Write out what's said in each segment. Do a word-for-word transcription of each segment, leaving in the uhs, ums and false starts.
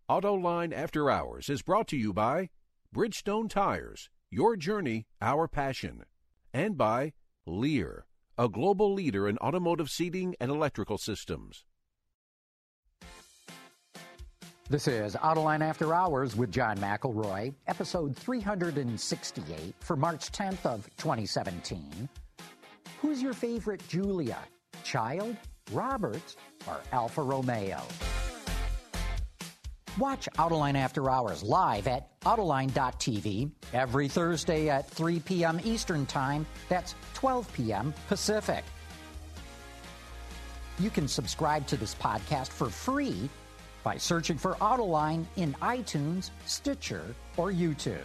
Autoline After Hours is brought to you by Bridgestone Tires, your journey, our passion, and by Lear, a global leader in automotive seating and electrical systems. This is Autoline After Hours with John McElroy, episode three hundred sixty-eight for March tenth of twenty seventeen. Who's your favorite Giulia? Child, Roberts, or Alfa Romeo? Watch Autoline After Hours live at Autoline dot T V every Thursday at three p.m. Eastern Time. That's twelve p.m. Pacific. You can subscribe to this podcast for free by searching for Autoline in iTunes, Stitcher, or YouTube.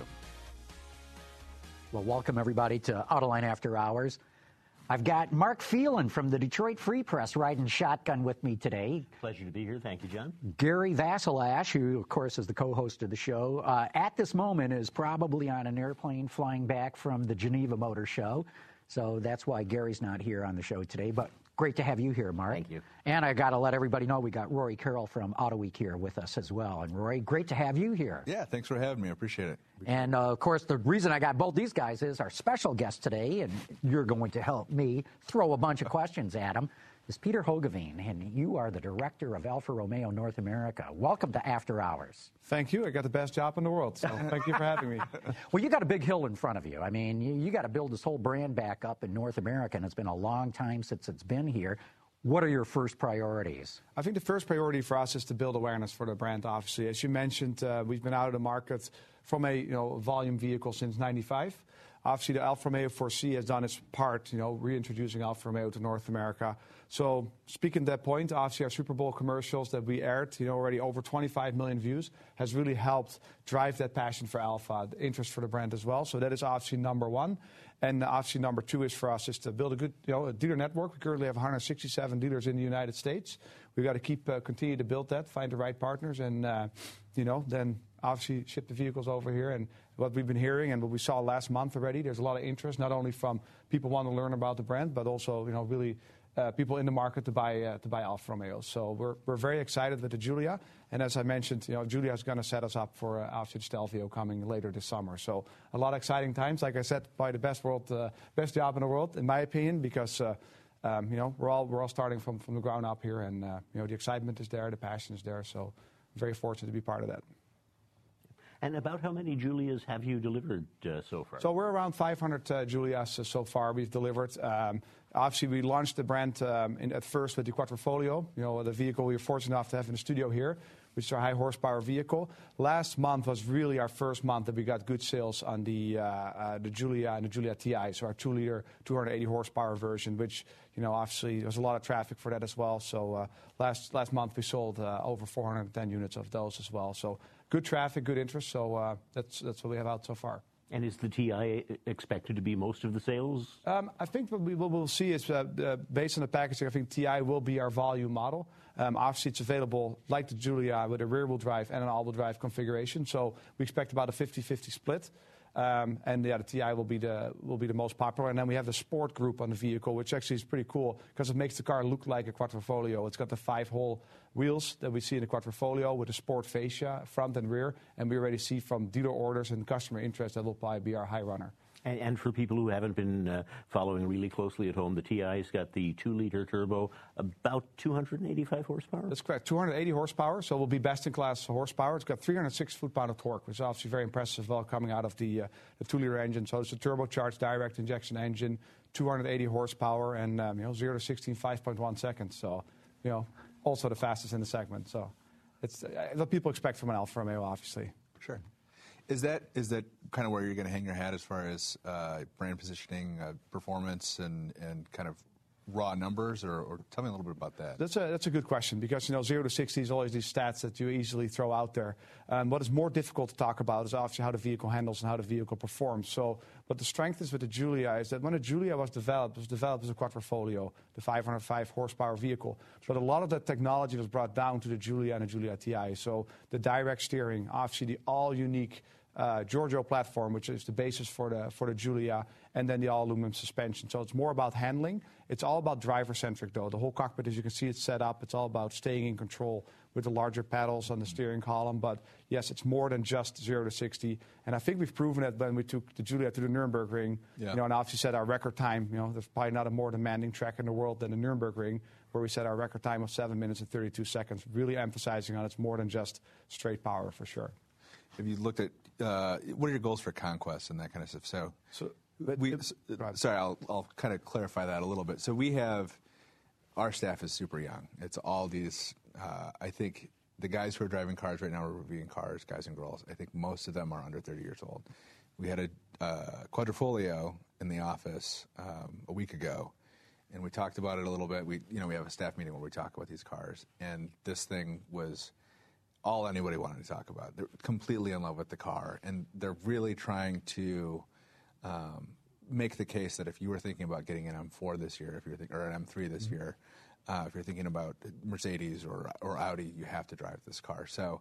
Well, welcome everybody to Autoline After Hours. I've got Mark Phelan from the Detroit Free Press riding shotgun with me today. Pleasure to be here. Thank you, John. Gary Vasilash, who, of course, is the co-host of the show, uh, at this moment is probably on an airplane flying back from the Geneva Motor Show. So that's why Gary's not here on the show today. But great to have you here, Mark. Thank you. And I got to let everybody know we got Rory Carroll from Auto Week here with us as well. And Rory, great to have you here. Yeah, thanks for having me. I appreciate it. Appreciate and, uh, of course, the reason I got both these guys is our special guest today, and you're going to help me throw a bunch of questions at him, is Peter Hogeveen, and you are the director of Alfa Romeo North America. Welcome to After Hours. Thank you. I got the best job in the world, so thank you for having me. Well, you got a big hill in front of you. I mean, you, you got to build this whole brand back up in North America, and it's been a long time since it's been here. What are your first priorities? I think the first priority for us is to build awareness for the brand, obviously. As you mentioned, uh, we've been out of the market from a you know volume vehicle since ninety-five. Obviously, the Alfa Romeo four C has done its part, you know, reintroducing Alfa Romeo to North America. So, speaking to that point, obviously our Super Bowl commercials that we aired, you know, already over twenty-five million views, has really helped drive that passion for Alfa, the interest for the brand as well. So that is obviously number one. And obviously number two is for us is to build a good, you know, a dealer network. We currently have one hundred sixty-seven dealers in the United States. We've got to keep, uh, continue to build that, find the right partners, and, uh, you know, then obviously ship the vehicles over here. And what we've been hearing and what we saw last month already, there's a lot of interest, not only from people wanting to learn about the brand, but also, you know, really uh, people in the market to buy uh, to buy Alfa Romeo. So we're we're very excited with the Giulia. And as I mentioned, you know, Giulia is going to set us up for uh, obviously the Stelvio coming later this summer. So a lot of exciting times. Like I said, probably the best world, uh, best job in the world, in my opinion, because uh, um, you know we're all we're all starting from from the ground up here, and uh, you know the excitement is there, the passion is there. So I'm very fortunate to be part of that. And about how many Giulias have you delivered uh, so far? So we're around five hundred uh, Giulias uh, so far we've delivered. Um, obviously, we launched the brand um, in, at first with the Quattrofolio, you know, the vehicle we were fortunate enough to have in the studio here, which is our high horsepower vehicle. Last month was really our first month that we got good sales on the uh, uh, the Giulia and the Giulia T I, so our two liter, two hundred eighty horsepower version, which, you know, obviously there's a lot of traffic for that as well. So uh, last last month we sold uh, over four hundred ten units of those as well. So good traffic, good interest. So uh, that's that's what we have out so far. And is the T I expected to be most of the sales? Um, I think what we will see is, uh, uh, based on the packaging, I think T I will be our volume model. Um, obviously, it's available, like the Giulia, with a rear-wheel drive and an all-wheel drive configuration. So we expect about a fifty-fifty split. Um, and yeah, the T I will be the will be the most popular. And then we have the Sport Group on the vehicle, which actually is pretty cool because it makes the car look like a Quattrofolio. It's got the five-hole wheels that we see in the Quattrofolio with the Sport fascia, front and rear. And we already see from dealer orders and customer interest that will probably be our high runner. And, and for people who haven't been uh, following really closely at home, the T I's got the two liter turbo, about two hundred eighty-five horsepower? That's correct, two hundred eighty horsepower, so it will be best-in-class horsepower. It's got three hundred six foot-pound of torque, which is obviously very impressive, well, coming out of the, uh, the two liter engine. So it's a turbocharged direct injection engine, two hundred eighty horsepower, and um, you know, zero to sixty in five point one seconds. So, you know, also the fastest in the segment. So it's uh, what people expect from an Alfa Romeo, obviously. Sure. Is that is that kind of where you're going to hang your hat as far as uh, brand positioning, uh, performance, and, and kind of raw numbers, or, or tell me a little bit about that? That's a that's a good question because, you know, zero to sixty is always these stats that you easily throw out there. Um, what is more difficult to talk about is obviously how the vehicle handles and how the vehicle performs. So, what the strength is with the Giulia is that when the Giulia was developed, it was developed as a Quattrofolio, the five hundred five horsepower vehicle. But a lot of that technology was brought down to the Giulia and the Giulia T I. So the direct steering, obviously the all unique Uh, Giorgio platform, which is the basis for the for the Giulia, and then the all-aluminum suspension. So it's more about handling. It's all about driver-centric, though. The whole cockpit, as you can see, it's set up. It's all about staying in control with the larger pedals on the steering column. But yes, it's more than just zero to sixty. And I think we've proven it when we took the Juliet to the Nürburgring. Yeah. You know, and obviously set our record time. You know, there's probably not a more demanding track in the world than the Nürburgring, where we set our record time of seven minutes and thirty-two seconds, really emphasizing on it's more than just straight power for sure. Have you looked at, uh, what are your goals for conquest and that kind of stuff? So, so we, it, sorry, I'll, I'll kind of clarify that a little bit. So we have, our staff is super young. It's all these, uh, I think the guys who are driving cars right now are reviewing cars, guys and girls. I think most of them are under thirty years old. We had a uh, quadrifolio in the office um, a week ago, and we talked about it a little bit. We, you know, we have a staff meeting where we talk about these cars, and this thing was all anybody wanted to talk about. They're completely in love with the car, and they're really trying to um, make the case that if you were thinking about getting an M four this year, if you're think, or an M three this mm-hmm. year, uh, if you're thinking about Mercedes or or Audi, you have to drive this car. So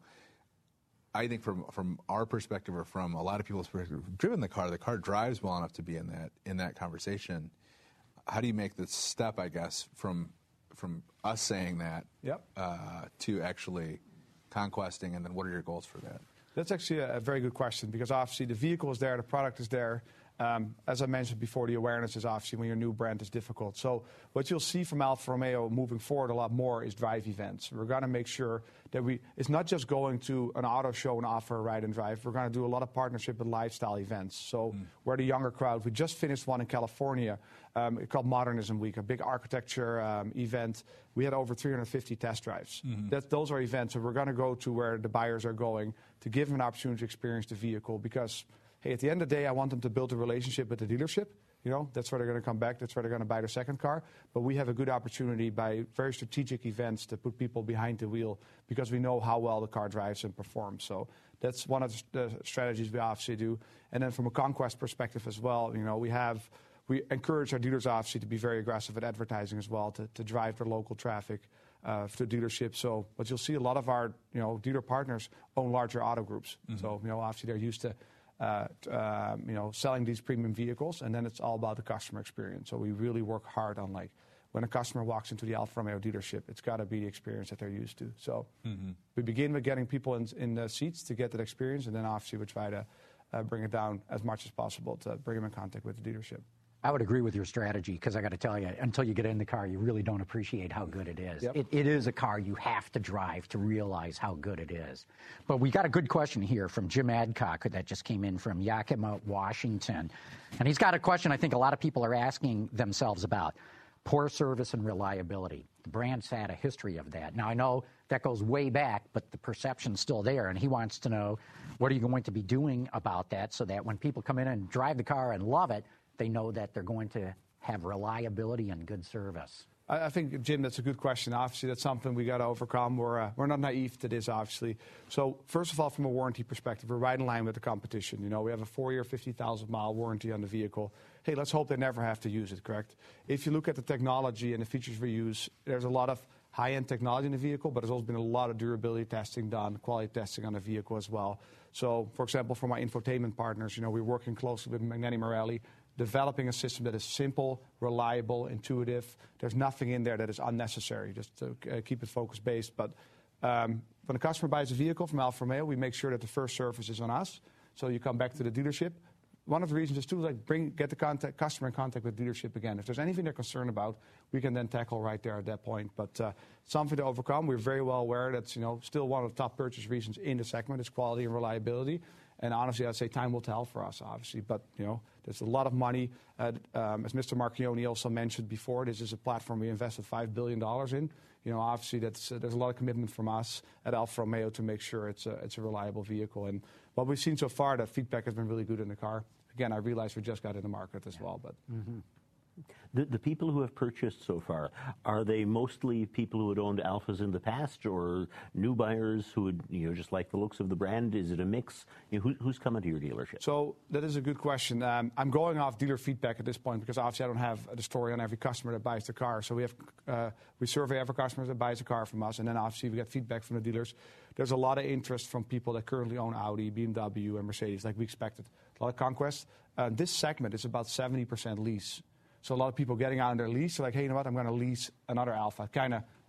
I think from from our perspective, or from a lot of people's perspective, who've driven the car, the car drives well enough to be in that in that conversation. How do you make the step, I guess, from from us saying that yep. uh, to actually conquesting, and then what are your goals for that? That's actually a, a very good question, because obviously the vehicle is there, the product is there. Um, as I mentioned before, the awareness is obviously when you're a new brand is difficult. So what you'll see from Alfa Romeo moving forward a lot more is drive events. We're going to make sure that we, it's not just going to an auto show and offer a ride and drive. We're going to do a lot of partnership with lifestyle events. So mm. we're the younger crowd. We just finished one in California um, called Modernism Week, a big architecture um, event. We had over three hundred fifty test drives. Mm-hmm. That, those are events that we're going to go to where the buyers are going to give them an opportunity to experience the vehicle, because hey, at the end of the day, I want them to build a relationship with the dealership. You know, that's where they're going to come back. That's where they're going to buy their second car. But we have a good opportunity by very strategic events to put people behind the wheel, because we know how well the car drives and performs. So that's one of the strategies we obviously do. And then from a conquest perspective as well, you know, we have we encourage our dealers obviously to be very aggressive at advertising as well, to, to drive their local traffic uh, to dealerships. So, but you'll see a lot of our you know dealer partners own larger auto groups. Mm-hmm. So you know, obviously they're used to. Uh, uh, you know, selling these premium vehicles, and then it's all about the customer experience. So we really work hard on, like, when a customer walks into the Alfa Romeo dealership, it's got to be the experience that they're used to. So mm-hmm. we begin with getting people in, in the seats to get that experience, and then obviously we try to uh, bring it down as much as possible to bring them in contact with the dealership. I would agree with your strategy, because I got to tell you, until you get in the car, you really don't appreciate how good it is. Yep. It, it is a car you have to drive to realize how good it is. But we got a good question here from Jim Adcock that just came in from Yakima, Washington. And he's got a question I think a lot of people are asking themselves about. Poor service and reliability. The brand's had a history of that. Now, I know that goes way back, but the perception's still there, and he wants to know, what are you going to be doing about that so that when people come in and drive the car and love it, they know that they're going to have reliability and good service? I, I think, Jim, that's a good question. Obviously, that's something we got to overcome. We're, uh, we're not naive to this, obviously. So, first of all, from a warranty perspective, we're right in line with the competition. You know, we have a four-year, fifty thousand mile warranty on the vehicle. Hey, let's hope they never have to use it, correct? If you look at the technology and the features we use, there's a lot of high-end technology in the vehicle, but there's also been a lot of durability testing done, quality testing on the vehicle as well. So, for example, for my infotainment partners, you know, we're working closely with Magneti Marelli, developing a system that is simple, reliable, intuitive. There's nothing in there that is unnecessary, just to uh, keep it focus-based. But um, when a customer buys a vehicle from Alfa Romeo, we make sure that the first service is on us. So you come back to the dealership. One of the reasons is to like bring, get the contact, customer in contact with the dealership again. If there's anything they're concerned about, we can then tackle right there at that point. But uh, something to overcome. We're very well aware that's you know still one of the top purchase reasons in the segment is quality and reliability. And honestly, I'd say time will tell for us, obviously. But, you know, there's a lot of money. Uh, um, as Mister Marchioni also mentioned before, this is a platform we invested five billion dollars in. You know, obviously, that's, uh, there's a lot of commitment from us at Alfa Romeo to make sure it's a, it's a reliable vehicle. And what we've seen so far, that feedback has been really good in the car. Again, I realize we just got in the market as well. But mm-hmm. The, the people who have purchased so far, are they mostly people who had owned Alphas in the past, or new buyers who would, you know, just like the looks of the brand? Is it a mix? You know, who, who's coming to your dealership? So that is a good question. Um, I'm going off dealer feedback at this point, because obviously I don't have the story on every customer that buys the car. So we have uh, we survey every customer that buys a car from us, and then obviously we get feedback from the dealers. There's a lot of interest from people that currently own Audi, B M W, and Mercedes, like we expected. A lot of conquest. Uh, this segment is about seventy percent lease. So a lot of people getting out on their lease are like, hey, you know what, I'm going to lease another Alfa. Kind of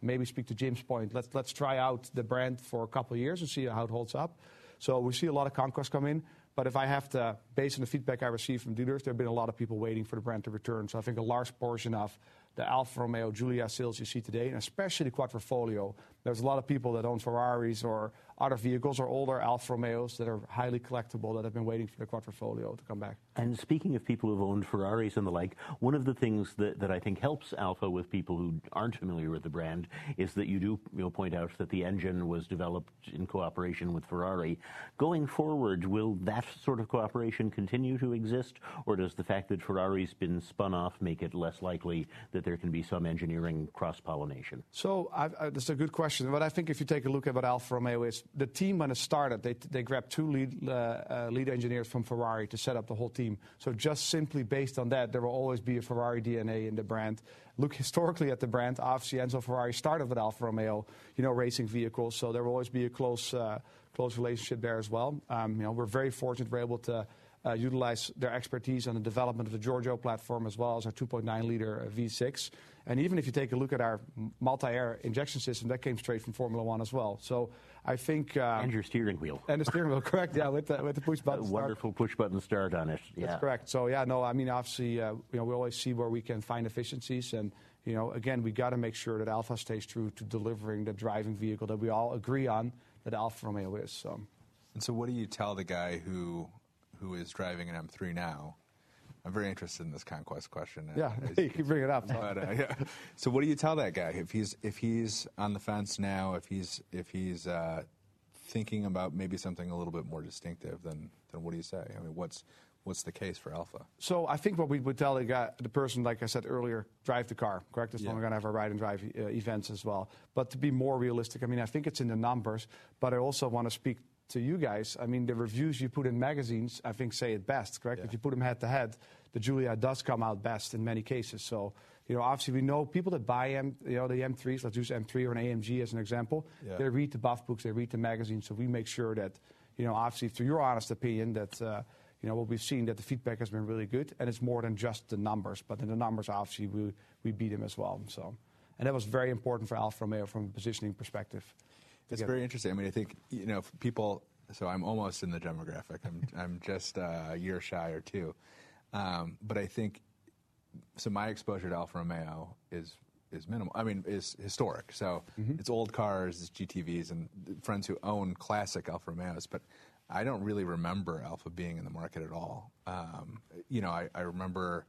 maybe speak to Jim's point. Let's let's try out the brand for a couple of years and see how it holds up. So we see a lot of conquests come in. But if I have to, based on the feedback I received from dealers, there have been a lot of people waiting for the brand to return. So I think a large portion of the Alfa Romeo Giulia sales you see today, and especially the Quattrofolio, there's a lot of people that own Ferraris or other vehicles or older Alfa Romeos that are highly collectible that have been waiting for the Quattrofolio to come back. And speaking of people who've owned Ferraris and the like, one of the things that, that I think helps Alfa with people who aren't familiar with the brand is that you do you know, point out that the engine was developed in cooperation with Ferrari. Going forward, will that sort of cooperation continue to exist, or does the fact that Ferrari's been spun off make it less likely that there can be some engineering cross-pollination? So I, I, that's a good question. But I think if you take a look at what Alfa Romeo is, the team when it started, they, they grabbed two lead, uh, uh, lead engineers from Ferrari to set up the whole team. So just simply based on that, there will always be a Ferrari D N A in the brand. Look historically at the brand. Obviously, Enzo Ferrari started with Alfa Romeo, you know, racing vehicles. So there will always be a close, uh, close relationship there as well. Um, you know, we're very fortunate we're able to uh, utilize their expertise on the development of the Giorgio platform as well as our two point nine liter V six. And even if you take a look at our multi-air injection system, that came straight from Formula One as well. So I think... Uh, and your steering wheel. And the steering wheel, correct, yeah, with the, with the push-button start. Wonderful push-button start on it, yeah. That's correct. So, yeah, no, I mean, obviously, uh, you know, we always see where we can find efficiencies. And, you know, again, we got to make sure that Alfa stays true to delivering the driving vehicle that we all agree on that Alfa Romeo is. So. And so what do you tell the guy who who is driving an M three now? I'm very interested in this conquest question. Yeah, you can bring it up. But, uh, yeah. So, what do you tell that guy if he's if he's on the fence now? If he's if he's uh, thinking about maybe something a little bit more distinctive, then then what do you say? I mean, what's what's the case for Alfa? So, I think what we would tell the guy, the person, like I said earlier, drive the car. Correct? That's yeah. when we're going to have our ride and drive uh, events as well. But to be more realistic, I mean, I think it's in the numbers, but I also want to speak to you guys. I mean, the reviews you put in magazines, I think, say it best, correct? Yeah. If you put them head to head, the Giulia does come out best in many cases. So, you know, obviously we know people that buy M, you know, the M threes, let's use M three or an A M G as an example. Yeah. They read the buff books, they read the magazines. So we make sure that, you know, obviously through your honest opinion, that, uh, you know, what we've seen, that the feedback has been really good. And it's more than just the numbers. But in the numbers, obviously, we, we beat them as well. So, and that was very important for Alfa Romeo from a positioning perspective. It's very interesting. I mean, I think, you know, people... So I'm almost in the demographic. I'm I'm just uh, a year shy or two, um, but I think so. My exposure to Alfa Romeo is is minimal. I mean, is historic. So mm-hmm. it's old cars, it's G T Vs, and friends who own classic Alfa Romeos. But I don't really remember Alfa being in the market at all. Um, you know, I, I remember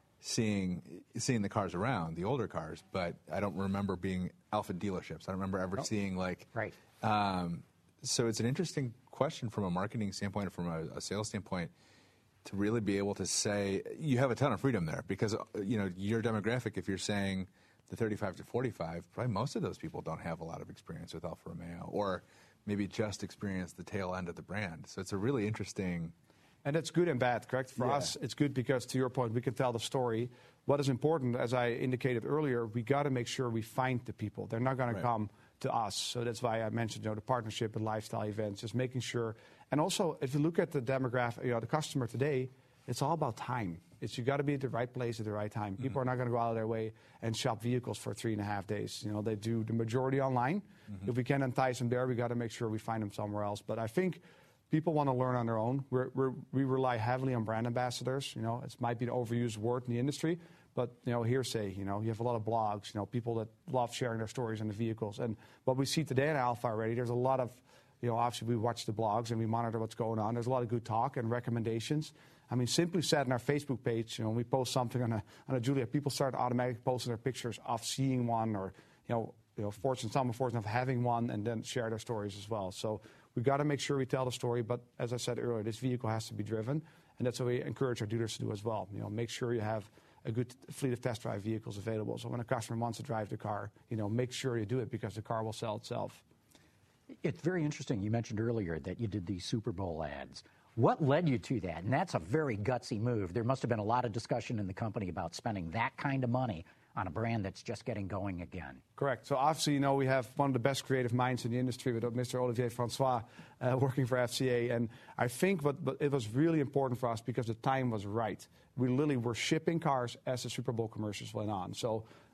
seeing seeing the cars around, the older cars, but I don't remember being Alfa dealerships. I don't remember ever oh. seeing like right. Um, so it's an interesting question from a marketing standpoint, from a, a sales standpoint, to really be able to say you have a ton of freedom there because, you know, your demographic, if you're saying the thirty-five to forty-five, probably most of those people don't have a lot of experience with Alfa Romeo or maybe just experience the tail end of the brand. So it's a really interesting... And that's good and bad, correct? For yeah. us, it's good because, to your point, we can tell the story. What is important, as I indicated earlier, we got to make sure we find the people. They're not going right. to come to us. So that's why I mentioned, you know, the partnership and lifestyle events, just making sure. And also, if you look at the demographic, you know, the customer today, it's all about time. It's you got to be at the right place at the right time. People mm-hmm. are not going to go out of their way and shop vehicles for three and a half days. You know, they do the majority online. Mm-hmm. If we can entice them there, we got to make sure we find them somewhere else. But I think people want to learn on their own. We're, we're, we rely heavily on brand ambassadors. You know, it might be an overused word in the industry, but, you know, hearsay, you know, you have a lot of blogs, you know, people that love sharing their stories on the vehicles. And what we see today at Alfa already, there's a lot of, you know, obviously we watch the blogs and we monitor what's going on. There's a lot of good talk and recommendations. I mean, simply said, on our Facebook page, you know, when we post something on a, on a Giulia, people start automatically posting their pictures of seeing one or, you know, you know, fortunate, some are fortunate of having one and then share their stories as well. So we've got to make sure we tell the story. But as I said earlier, this vehicle has to be driven. And that's what we encourage our dealers to do as well. You know, make sure you have a good fleet of test drive vehicles available. So when a customer wants to drive the car, you know, make sure you do it because the car will sell itself. It's very interesting. You mentioned earlier that you did these Super Bowl ads. What led you to that? And that's a very gutsy move. There must have been a lot of discussion in the company about spending that kind of money on a brand that's just getting going again. Correct. So obviously, you know, we have one of the best creative minds in the industry with Mister Olivier Francois uh, working for F C A. And I think what, but it was really important for us because the time was right. We literally were shipping cars as the Super Bowl commercials went on. So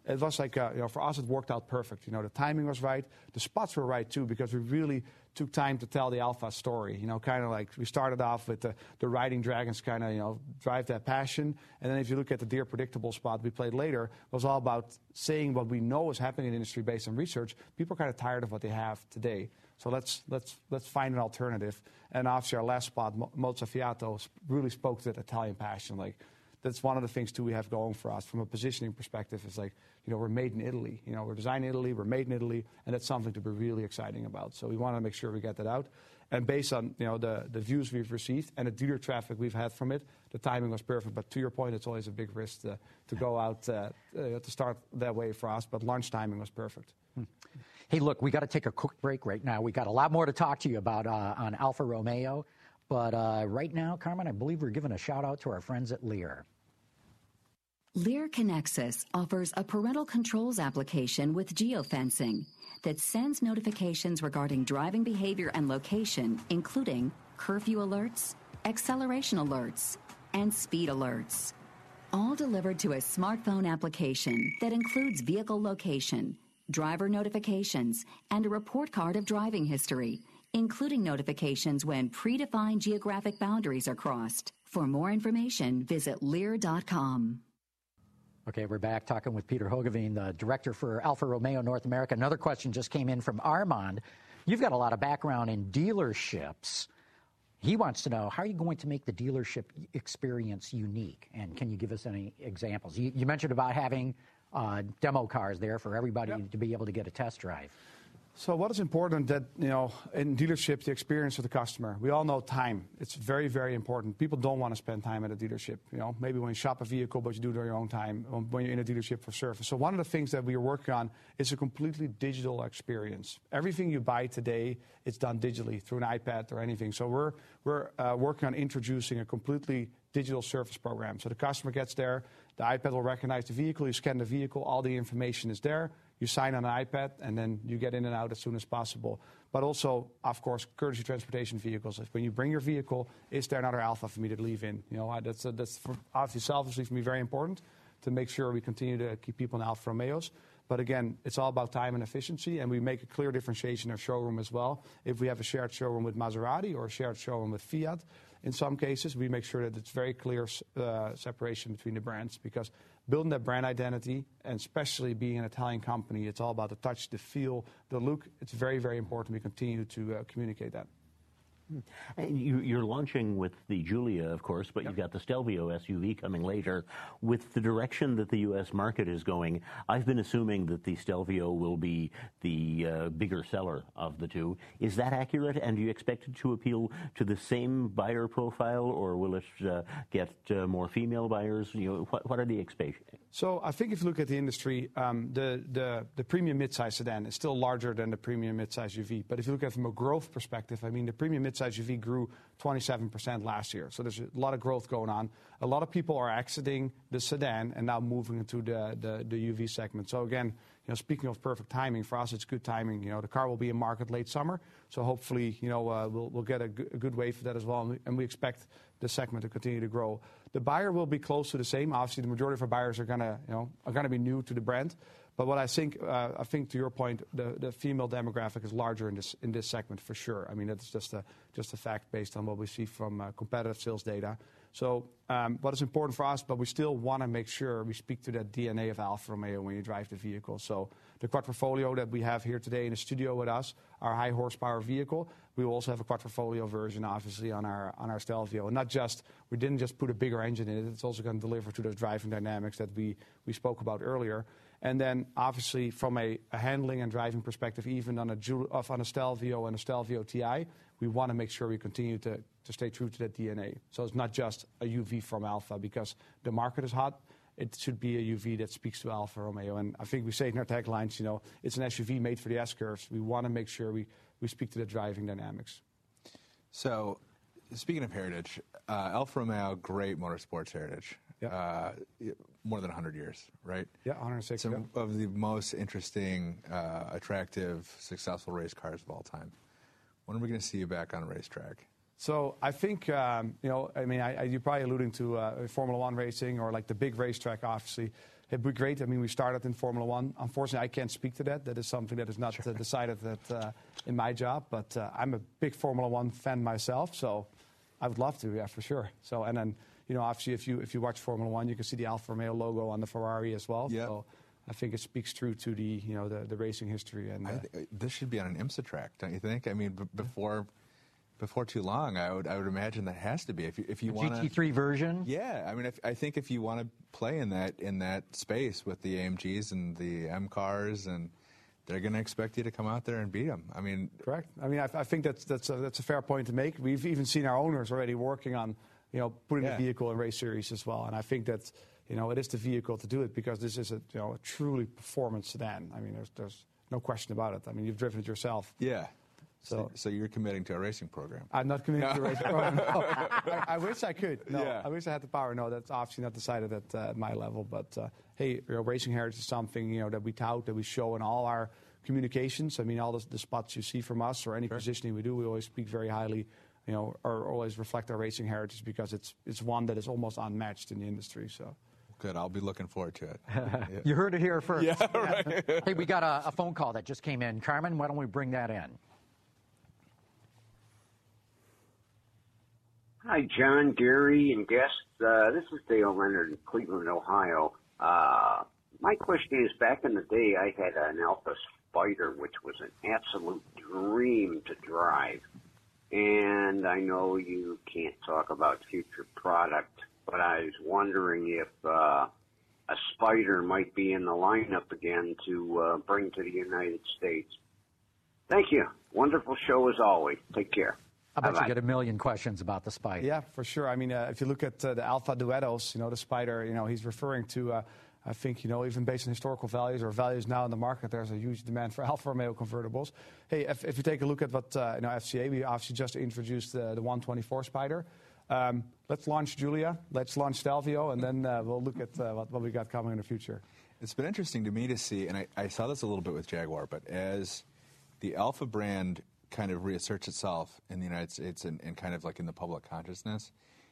it was like, uh, you know, for us, it worked out perfect. You know, the timing was right. The spots were right, too, because we really took time to tell the Alfa story. You know, kind of like we started off with the, the riding dragons kind of, you know, drive that passion. And then if you look at the Deere Predictable spot we played later, it was all about saying what we know is happening in the industry based on research. People are kind of tired of what they have today. So let's let's let's find an alternative. And obviously our last spot, Mozzafiato, really spoke to that Italian passion. Like, that's one of the things, too, we have going for us from a positioning perspective. Is like, you know, we're made in Italy. You know, we're designed in Italy, we're made in Italy, and that's something to be really exciting about. So we want to make sure we get that out. And based on, you know, the, the views we've received and the dealer traffic we've had from it, the timing was perfect. But to your point, it's always a big risk to, to go out, uh, uh, to start that way for us. But launch timing was perfect. Hmm. Hey, look, we got to take a quick break right now. We got a lot more to talk to you about uh, on Alfa Romeo. But uh, right now, Carmen, I believe we're giving a shout out to our friends at Lear. Lear Connexus offers a parental controls application with geofencing that sends notifications regarding driving behavior and location, including curfew alerts, acceleration alerts, and speed alerts. All delivered to a smartphone application that includes vehicle location, driver notifications, and a report card of driving history, including notifications when predefined geographic boundaries are crossed. For more information, visit Lear dot com. Okay, we're back talking with Peter Hogeveen, the director for Alfa Romeo North America. Another question just came in from Armand. You've got a lot of background in dealerships. He wants to know, how are you going to make the dealership experience unique? And can you give us any examples? You, you mentioned about having uh, demo cars there for everybody yep. to be able to get a test drive. So what is important that, you know, in dealership, the experience of the customer. We all know time. It's very, very important. People don't want to spend time at a dealership. You know, maybe when you shop a vehicle, but you do it on your own time when you're in a dealership for service. So one of the things that we are working on is a completely digital experience. Everything you buy today, it's done digitally through an iPad or anything. So we're, we're uh, working on introducing a completely digital service program. So the customer gets there, the iPad will recognize the vehicle, you scan the vehicle, all the information is there. You sign on an iPad, and then you get in and out as soon as possible. But also, of course, courtesy transportation vehicles. When you bring your vehicle, is there another Alfa for me to leave in? You know, that's uh, that's for, obviously selfishly for me very important to make sure we continue to keep people in Alfa Romeos. But again, it's all about time and efficiency, and we make a clear differentiation in our showroom as well. If we have a shared showroom with Maserati or a shared showroom with Fiat, in some cases, we make sure that it's very clear uh, separation between the brands, because building that brand identity, and especially being an Italian company, it's all about the touch, the feel, the look. It's very, very important we continue to uh, communicate that. And you, you're launching with the Giulia, of course, but yep. you've got the Stelvio S U V coming later. With the direction that the U S market is going, I've been assuming that the Stelvio will be the uh, bigger seller of the two. Is that accurate? And do you expect it to appeal to the same buyer profile, or will it uh, get uh, more female buyers? You know, what, what are the expectations? So I think if you look at the industry, um, the, the, the premium midsize sedan is still larger than the premium midsize U V. But if you look at it from a growth perspective, I mean, the premium midsize U V grew twenty-seven percent last year. So there's a lot of growth going on. A lot of people are exiting the sedan and now moving into the, the, the U V segment. So again, you know, speaking of perfect timing, for us it's good timing. You know, the car will be in market late summer. So hopefully, you know, uh, we'll, we'll get a, g- a good wave for that as well. And we, and we expect the segment to continue to grow. The buyer will be close to the same. Obviously, the majority of our buyers are gonna, you know, are gonna be new to the brand. But what I think, uh, I think to your point, the, the female demographic is larger in this in this segment for sure. I mean, that's just a just a fact based on what we see from uh, competitive sales data. So um, what is important for us, but we still want to make sure we speak to that D N A of Alfa Romeo when you drive the vehicle. So the Quattrofolio that we have here today in the studio with us, our high horsepower vehicle, we will also have a Quattrofolio version, obviously, on our on our Stelvio. And not just, we didn't just put a bigger engine in it, it's also going to deliver to those driving dynamics that we, we spoke about earlier. And then, obviously, from a, a handling and driving perspective, even on a, on a Stelvio and a Stelvio T I, we want to make sure we continue to, to stay true to that D N A. So it's not just a U V from Alfa, because the market is hot. It should be a U V that speaks to Alfa Romeo. And I think we say in our taglines, you know, it's an S U V made for the S-curves. We want to make sure we, we speak to the driving dynamics. So, speaking of heritage, uh, Alfa Romeo, great motorsports heritage. Yeah. Uh, more than one hundred years, right? Yeah, one hundred six. Some yeah. of the most interesting, uh, attractive, successful race cars of all time. When are we going to see you back on a racetrack? So I think, um, you know, I mean, I, I, you're probably alluding to uh, Formula One racing or like the big racetrack, obviously. it'd be great. I mean, we started in Formula One. Unfortunately, I can't speak to that. That is something that is not sure. uh, decided that uh, in my job. But uh, I'm a big Formula One fan myself, so I would love to, yeah, for sure. So, and then, you know, obviously, if you if you watch Formula One, you can see the Alfa Romeo logo on the Ferrari as well. Yep. So I think it speaks true to the, you know, the, the racing history. And uh, I th- this should be on an IMSA track, don't you think? I mean, b- before before too long, I would I would imagine that has to be if you if you want G T three version. Yeah, I mean, if, I think if you want to play in that in that space with the A M Gs and the M cars, and they're going to expect you to come out there and beat them. I mean, correct. I mean, I, I think that's that's a, that's a fair point to make. We've even seen our owners already working on, you know, putting yeah. the vehicle in race series as well, and I think that, you know, it is the vehicle to do it because this is a, you know, a truly performance sedan. I mean, there's there's no question about it. I mean, you've driven it yourself. Yeah. So, so, so you're committing to a racing program? I'm not committing no. to a racing program. No. I, I wish I could. No, yeah. I wish I had the power. No, that's obviously not decided at, uh, at my level. But uh, hey, you know, racing heritage is something, you know, that we tout, that we show in all our communications. I mean, all the, the spots you see from us or any sure. positioning we do, we always speak very highly, you know, or always reflect our racing heritage because it's it's one that is almost unmatched in the industry. So. Good. I'll be looking forward to it. Yeah. You heard it here first. Yeah, right. Hey, we got a, a phone call that just came in. Carmen, why don't we bring that in? Hi, John, Gary, and guests. Uh, this is Dale Leonard in Cleveland, Ohio. Uh, my question is, back in the day, I had an Alfa Spider, which was an absolute dream to drive. And I know you can't talk about future product, but I was wondering if uh, a Spider might be in the lineup again to uh, bring to the United States. Thank you. Wonderful show as always. Take care. I bet Bye-bye. you get a million questions about the Spider. Yeah, for sure. I mean, uh, if you look at uh, the Alfa Duettos, you know, the Spider, you know, he's referring to, uh, I think, you know, even based on historical values or values now in the market, there's a huge demand for Alfa Romeo convertibles. Hey, if, if you take a look at what, uh, you know, F C A, we obviously just introduced uh, the one twenty-four Spider. Um, let's launch Giulia, let's launch Stelvio, and then uh, we'll look at uh, what, what we got coming in the future. It's been interesting to me to see, and I, I saw this a little bit with Jaguar, but as the Alfa brand kind of reasserts itself in the United States and, and kind of like in the public consciousness,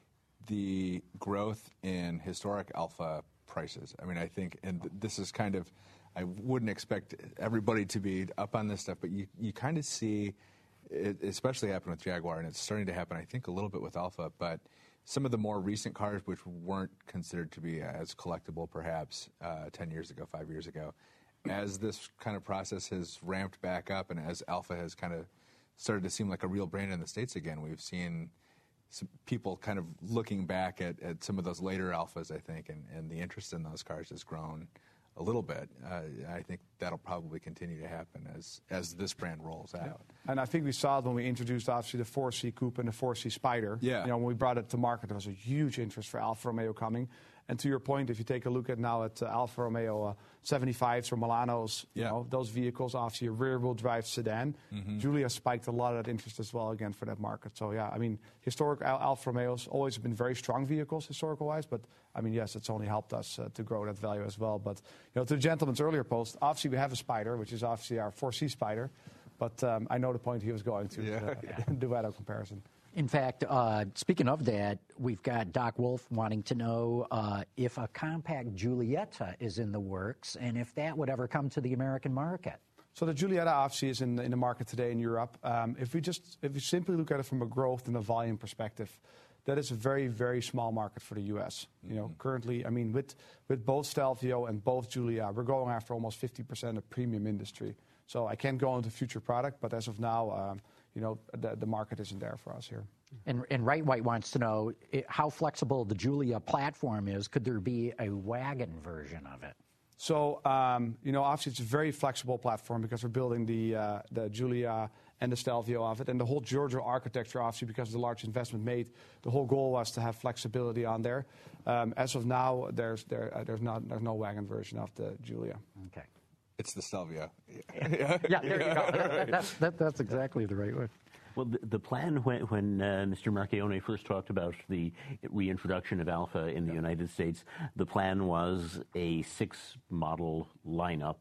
the growth in historic Alfa prices. I mean, I think, and th- this is kind of, I wouldn't expect everybody to be up on this stuff, but you, you kind of see, it especially happen with Jaguar, and it's starting to happen, I think, a little bit with Alfa, but some of the more recent cars, which weren't considered to be as collectible perhaps uh, ten years ago, five years ago, as this kind of process has ramped back up and as Alfa has kind of started to seem like a real brand in the States again, we've seen some people kind of looking back at, at some of those later Alfas, I think, and, and the interest in those cars has grown a little bit. Uh, I think that'll probably continue to happen as as this brand rolls out. Yeah. And I think we saw it when we introduced, obviously, the four C Coupe and the four C Spider. Yeah. You know, when we brought it to market, there was a huge interest for Alfa Romeo coming. And to your point, if you take a look at now at uh, Alfa Romeo uh, seventy-fives or Milanos, you yeah. know, those vehicles, obviously a rear-wheel drive sedan. Mm-hmm. Giulia spiked a lot of that interest as well, again, for that market. So, yeah, I mean, historic Al- Alfa Romeos always been very strong vehicles, historical-wise. But, I mean, yes, it's only helped us uh, to grow that value as well. But, you know, to the gentleman's earlier post, obviously we have a Spider, which is obviously our four C Spider. But um, I know the point he was going to, yeah, uh, yeah. Duetto comparison. In fact, uh, speaking of that, we've got Doc Wolf wanting to know uh, if a compact Giulietta is in the works and if that would ever come to the American market. So the Giulietta obviously is in, in the market today in Europe. Um, if we just if we simply look at it from a growth and a volume perspective, that is a very, very small market for the U S. Mm-hmm. You know, currently, I mean, with with both Stelvio and both Giulia, we're going after almost fifty percent of premium industry. So I can't go into future product, but as of now, um, you know, the, the market isn't there for us here. And, and Right White wants to know it, how flexible the Giulia platform is. Could there be a wagon version of it? So, um, you know, obviously it's a very flexible platform because we're building the uh, the Giulia and the Stelvio of it. And the whole Giorgio architecture, obviously, because of the large investment made, the whole goal was to have flexibility on there. Um, as of now, there's there uh, there's not there's no wagon version of the Giulia. Okay. It's the Stelvio. Yeah, yeah there you go. That, that's, that, that's exactly the right way. Well, the, the plan when, when uh, Mister Marchione first talked about the reintroduction of Alfa in the United States, the plan was a six-model lineup.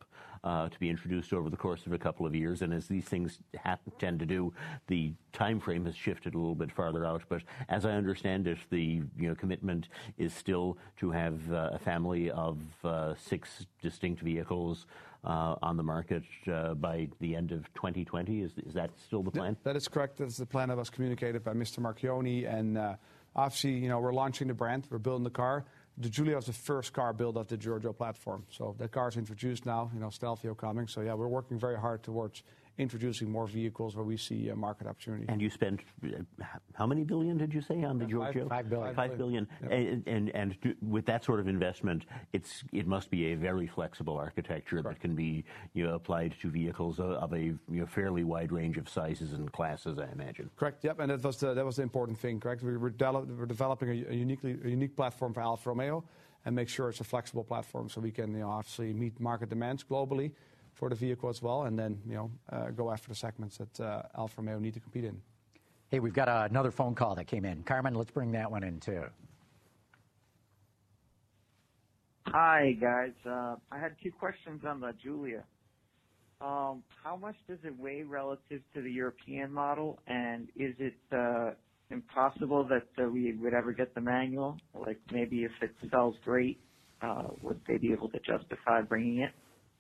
uh, to be introduced over the course of a couple of years. And as these things happen, tend to do, the time frame has shifted a little bit farther out. But as I understand it, the you know commitment is still to have uh, a family of uh, six distinct vehicles uh, on the market uh, by the end of twenty twenty. Is, is that still the plan? Yeah, that is correct. That's the plan that was communicated by Mister Marchioni. And uh, obviously, you know, we're launching the brand. We're building the car. The Giulia was the first car built off the Giorgio platform. So that car is introduced now, you know, Stelvio coming. So, yeah, we're working very hard towards introducing more vehicles where we see a market opportunity. And you spent uh, how many billion did you say on the yeah, Giorgio? Five, five billion. Five billion. Yep. And, and and with that sort of investment, it's it must be a very flexible architecture Correct. that can be you know applied to vehicles of, of a you know, fairly wide range of sizes and classes, I imagine. Correct. Yep. And that was the that was the important thing. Correct. We were, de- we're developing a, a uniquely a unique platform for Alfa Romeo, and make sure it's a flexible platform so we can you know obviously meet market demands globally for the vehicle as well, and then you know uh, go after the segments that uh, Alfa Romeo need to compete in. Hey, we've got uh, another phone call that came in. Carmen, let's bring that one in too. Hi guys, uh, I had two questions on the Giulia. Um, how much does it weigh relative to the European model, and is it uh, impossible that uh, we would ever get the manual? Like maybe if it sells great, uh, would they be able to justify bringing it?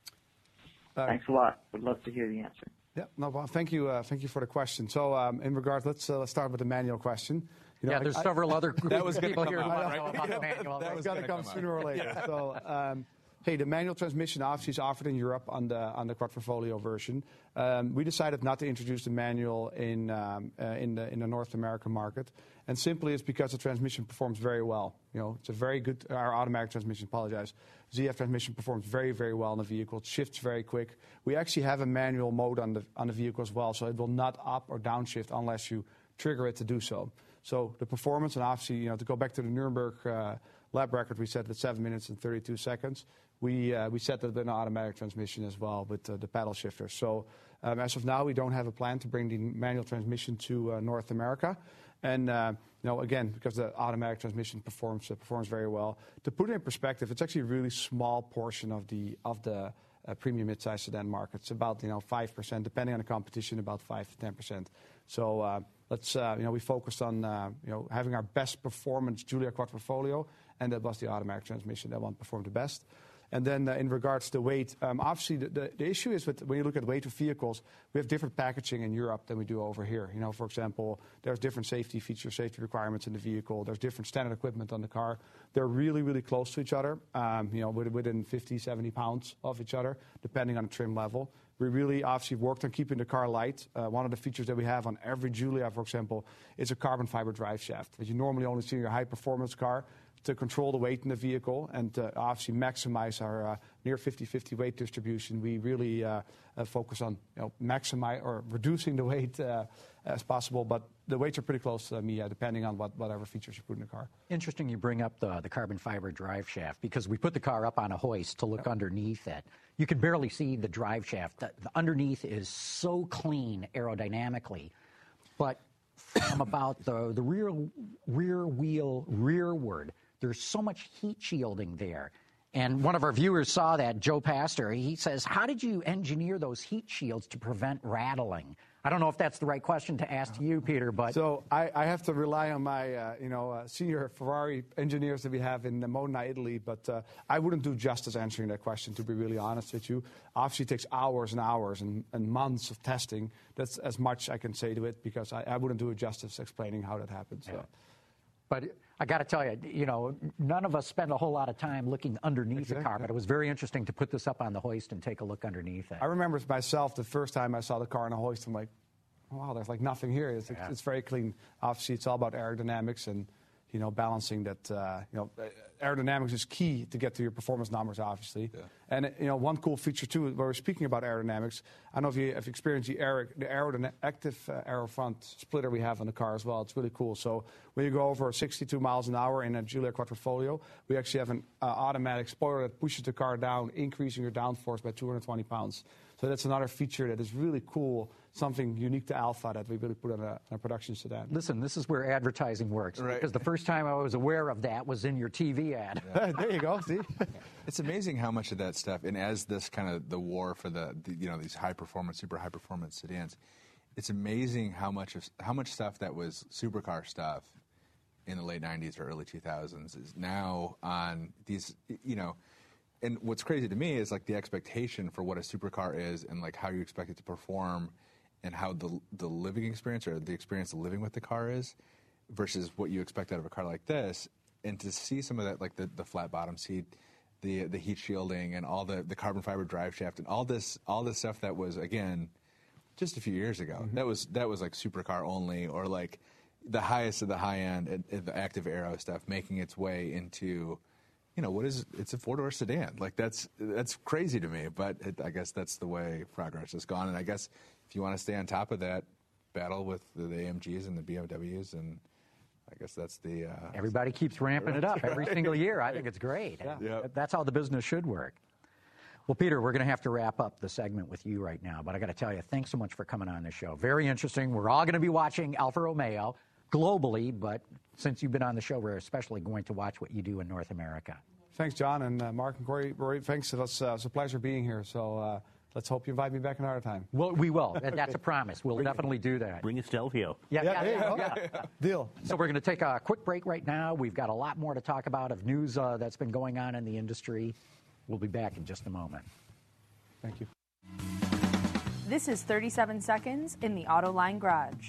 Uh, Thanks a lot. Would love to hear the answer. Yeah, no problem. Thank you. Uh, thank you for the question. So, um, in regards, let's uh, let's start with the manual question. You know, yeah, there's I, several I, other that was people come here who out, want right? to know about the manual. That was going to come, come sooner or later. Yeah. So, um, hey, the manual transmission obviously is offered in Europe on the on the Quattrofolio version. Um, we decided not to introduce the manual in um, uh, in the in the North American market, and simply it's because the transmission performs very well. You know, it's a very good. Our automatic transmission, apologize. Z F transmission performs very, very well in the vehicle. It shifts very quick. We actually have a manual mode on the on the vehicle as well, so it will not up or downshift unless you trigger it to do so. So the performance, and obviously, you know, to go back to the Nuremberg uh, lab record, we set at seven minutes and thirty-two seconds. We uh, we set that with an automatic transmission as well with uh, the paddle shifter. So um, as of now, we don't have a plan to bring the manual transmission to uh, North America. And uh, you know, again, because the automatic transmission performs uh, performs very well. To put it in perspective, it's actually a really small portion of the of the uh, premium midsize sedan market. It's about you know five percent, depending on the competition, about five to ten percent. So uh, let's uh, you know we focused on uh, you know having our best performance Giulia Quattrofolio, and that was the automatic transmission that one performed the best. And then uh, in regards to weight, um, obviously the, the, the issue is with, when you look at weight of vehicles, we have different packaging in Europe than we do over here. You know, for example, there's different safety features, safety requirements in the vehicle. There's different standard equipment on the car. They're really, really close to each other, um, you know, within fifty, seventy pounds of each other, depending on the trim level. We really obviously worked on keeping the car light. Uh, one of the features that we have on every Giulia, for example, is a carbon fiber drive shaft that you normally only see in your high-performance car, to control the weight in the vehicle and to obviously maximize our uh, near fifty-fifty weight distribution. We really uh, uh, focus on you know, maximize or reducing the weight uh, as possible, but the weights are pretty close to me, uh, depending on what, whatever features you put in the car. Interesting you bring up the, the carbon fiber drive shaft, because we put the car up on a hoist to look yep. underneath it. You can barely see the drive shaft. The, the underneath is so clean aerodynamically, but from about the, the rear, rear wheel rearward, there's so much heat shielding there. And one of our viewers saw that, Joe Pastor. He says, how did you engineer those heat shields to prevent rattling? I don't know if that's the right question to ask to you, Peter, but... So I, I have to rely on my, uh, you know, uh, senior Ferrari engineers that we have in Modena, Italy, but uh, I wouldn't do justice answering that question, to be really honest with you. Obviously, it takes hours and hours and, and months of testing. That's as much I can say to it, because I, I wouldn't do it justice explaining how that happened. So. Yeah. But I got to tell you, you know, none of us spend a whole lot of time looking underneath exactly. the car, but it was very interesting to put this up on the hoist and take a look underneath it. I remember myself the first time I saw the car on the hoist, I'm like, wow, there's like nothing here. It's, yeah. it's very clean. Obviously, it's all about aerodynamics and, you know, balancing that, uh, you know, aerodynamics is key to get to your performance numbers, obviously. Yeah. And, you know, one cool feature, too, where we're speaking about aerodynamics, I don't know if you have experienced the, aero, the aero, active uh, aero front splitter we have on the car as well. It's really cool. So when you go over sixty-two miles an hour in a Giulia Quattrofolio, we actually have an uh, automatic spoiler that pushes the car down, increasing your downforce by two hundred twenty pounds. So that's another feature that is really cool, something unique to Alfa that we really put on a, on a production sedan. Listen, this is where advertising works. Right. Because the first time I was aware of that was in your T V ad. Yeah. There you go. See, it's amazing how much of that stuff, and as this kind of the war for the, the you know these high performance, super high performance sedans, it's amazing how much of how much stuff that was supercar stuff in the late nineties or early two thousands is now on these, you know. And what's crazy to me is like the expectation for what a supercar is and like how you expect it to perform and how the the living experience or the experience of living with the car is versus what you expect out of a car like this. And to see some of that, like the, the flat bottom seat, the the heat shielding and all the, the carbon fiber drive shaft and all this all this stuff that was, again, just a few years ago. Mm-hmm. That was that was like supercar only, or like the highest of the high end and, and the active aero stuff making its way into, you know, what is it's a four door sedan. Like that's that's crazy to me, but it, I guess that's the way progress has gone. And I guess if you want to stay on top of that, battle with the, the A M Gs and the B M Ws, and I guess that's the. Uh, Everybody keeps ramping it up every single year. I think it's great. Yeah. Yep. That's how the business should work. Well, Peter, we're going to have to wrap up the segment with you right now, but I got to tell you, thanks so much for coming on the show. Very interesting. We're all going to be watching Alfa Romeo globally, but since you've been on the show, we're especially going to watch what you do in North America. Thanks, John, and uh, Mark and Corey. Rory, thanks. It's, uh, it's a pleasure being here. So uh, let's hope you invite me back another time. Well, we will. That's a promise. We'll definitely do that. Bring a Stelvio. Yeah, yeah, yeah, yeah. yeah. Deal. So we're going to take a quick break right now. We've got a lot more to talk about of news uh, that's been going on in the industry. We'll be back in just a moment. Thank you. This is thirty-seven seconds in the Autoline Garage.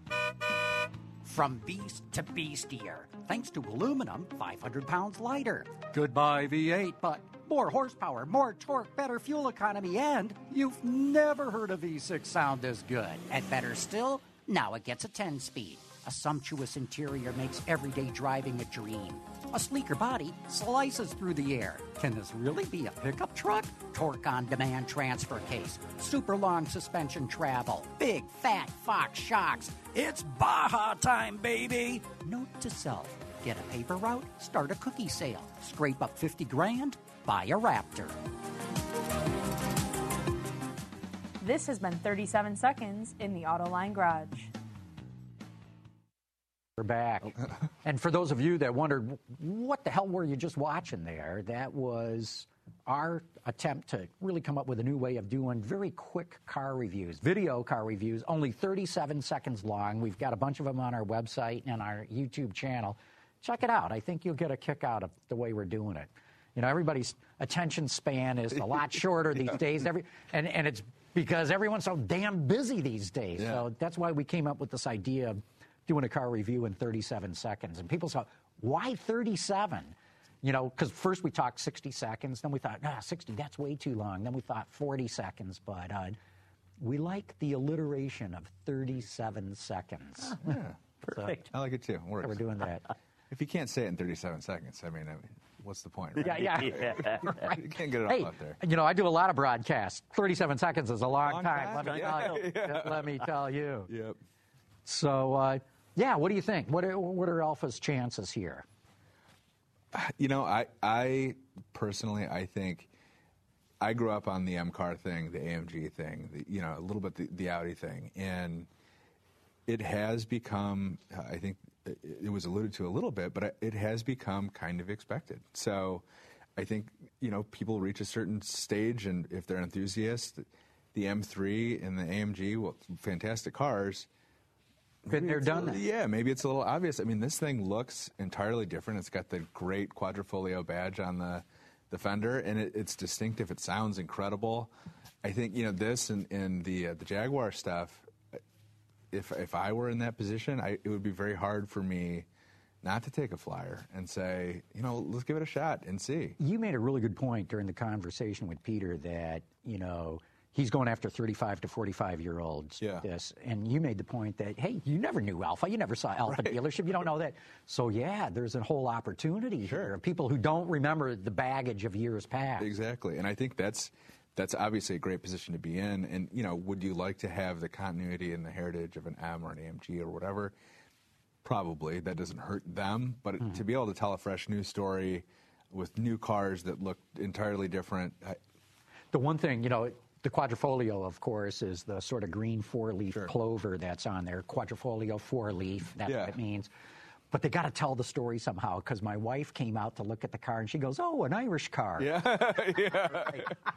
From beast to beastier, thanks to aluminum, five hundred pounds lighter. Goodbye V eight, but more horsepower, more torque, better fuel economy, and you've never heard a V six sound as good. And better still, now it gets a ten-speed. A sumptuous interior makes everyday driving a dream. A sleeker body slices through the air. Can this really be a pickup truck? Torque on demand transfer case. Super long suspension travel. Big fat Fox shocks. It's Baja time, baby! Note to self. Get a paper route, start a cookie sale. Scrape up fifty grand, buy a Raptor. This has been thirty-seven seconds in the Autoline Garage. We're back. And for those of you that wondered, what the hell were you just watching there? That was our attempt to really come up with a new way of doing very quick car reviews, video car reviews, only thirty-seven seconds long. We've got a bunch of them on our website and our YouTube channel. Check it out. I think you'll get a kick out of the way we're doing it. You know, everybody's attention span is a lot shorter these days, Every and, and it's because everyone's so damn busy these days. Yeah. So that's why we came up with this idea of doing a car review in thirty-seven seconds. And people thought, why thirty-seven? You know, because first we talked sixty seconds, then we thought, ah, sixty, that's way too long. Then we thought forty seconds, but uh, we like the alliteration of thirty-seven seconds. Oh, yeah, perfect. So, I like it too. It works. So we're doing that. If you can't say it in thirty-seven seconds, I mean, I mean what's the point? Right? Yeah, yeah. yeah. You can't get it all hey, out there. You know, I do a lot of broadcasts. thirty-seven seconds is a long, long time. time. Let me yeah. tell you. Yeah. Let me tell you. Yep. So, uh, yeah, what do you think? What are, what are Alfa's chances here? You know, I, I personally, I think I grew up on the M car thing, the A M G thing, the, you know, a little bit the, the Audi thing, and it has become, I think it was alluded to a little bit, but it has become kind of expected. So I think, you know, people reach a certain stage, and if they're enthusiasts, the M three and the A M G, well, fantastic cars. Been there, done that. Yeah, maybe it's a little obvious. I mean, this thing looks entirely different. It's got the great Quadrifoglio badge on the, the fender, and it, it's distinctive. It sounds incredible. I think, you know, this and, and the uh, the Jaguar stuff, if if I were in that position, I, it would be very hard for me not to take a flyer and say, you know, let's give it a shot and see. You made a really good point during the conversation with Peter that, you know, he's going after thirty-five to forty-five-year-olds. Yeah. This, and you made the point that, hey, you never knew Alfa. You never saw Alfa right. dealership. You don't know that. So, yeah, there's a whole opportunity sure. here of people who don't remember the baggage of years past. Exactly. And I think that's that's obviously a great position to be in. And, you know, would you like to have the continuity and the heritage of an M or an A M G or whatever? Probably. That doesn't hurt them. But mm-hmm. to be able to tell a fresh news story with new cars that look entirely different. I, the one thing, you know, the quadrifolio, of course, is the sort of green four-leaf Sure. clover that's on there. Quadrifolio, four-leaf, that's Yeah. what it means. But they got to tell the story somehow, because my wife came out to look at the car, and she goes, oh, an Irish car. Yeah, yeah.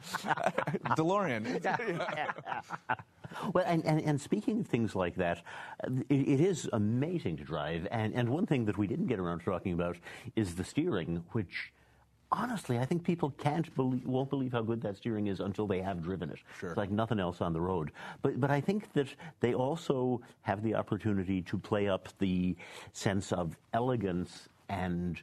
DeLorean. Yeah. Well, and, and, and speaking of things like that, it, it is amazing to drive. And, and one thing that we didn't get around to talking about is the steering, which honestly I think people can't believe, won't believe how good that steering is until they have driven it. Sure. It's like nothing else on the road. But, but I think that they also have the opportunity to play up the sense of elegance and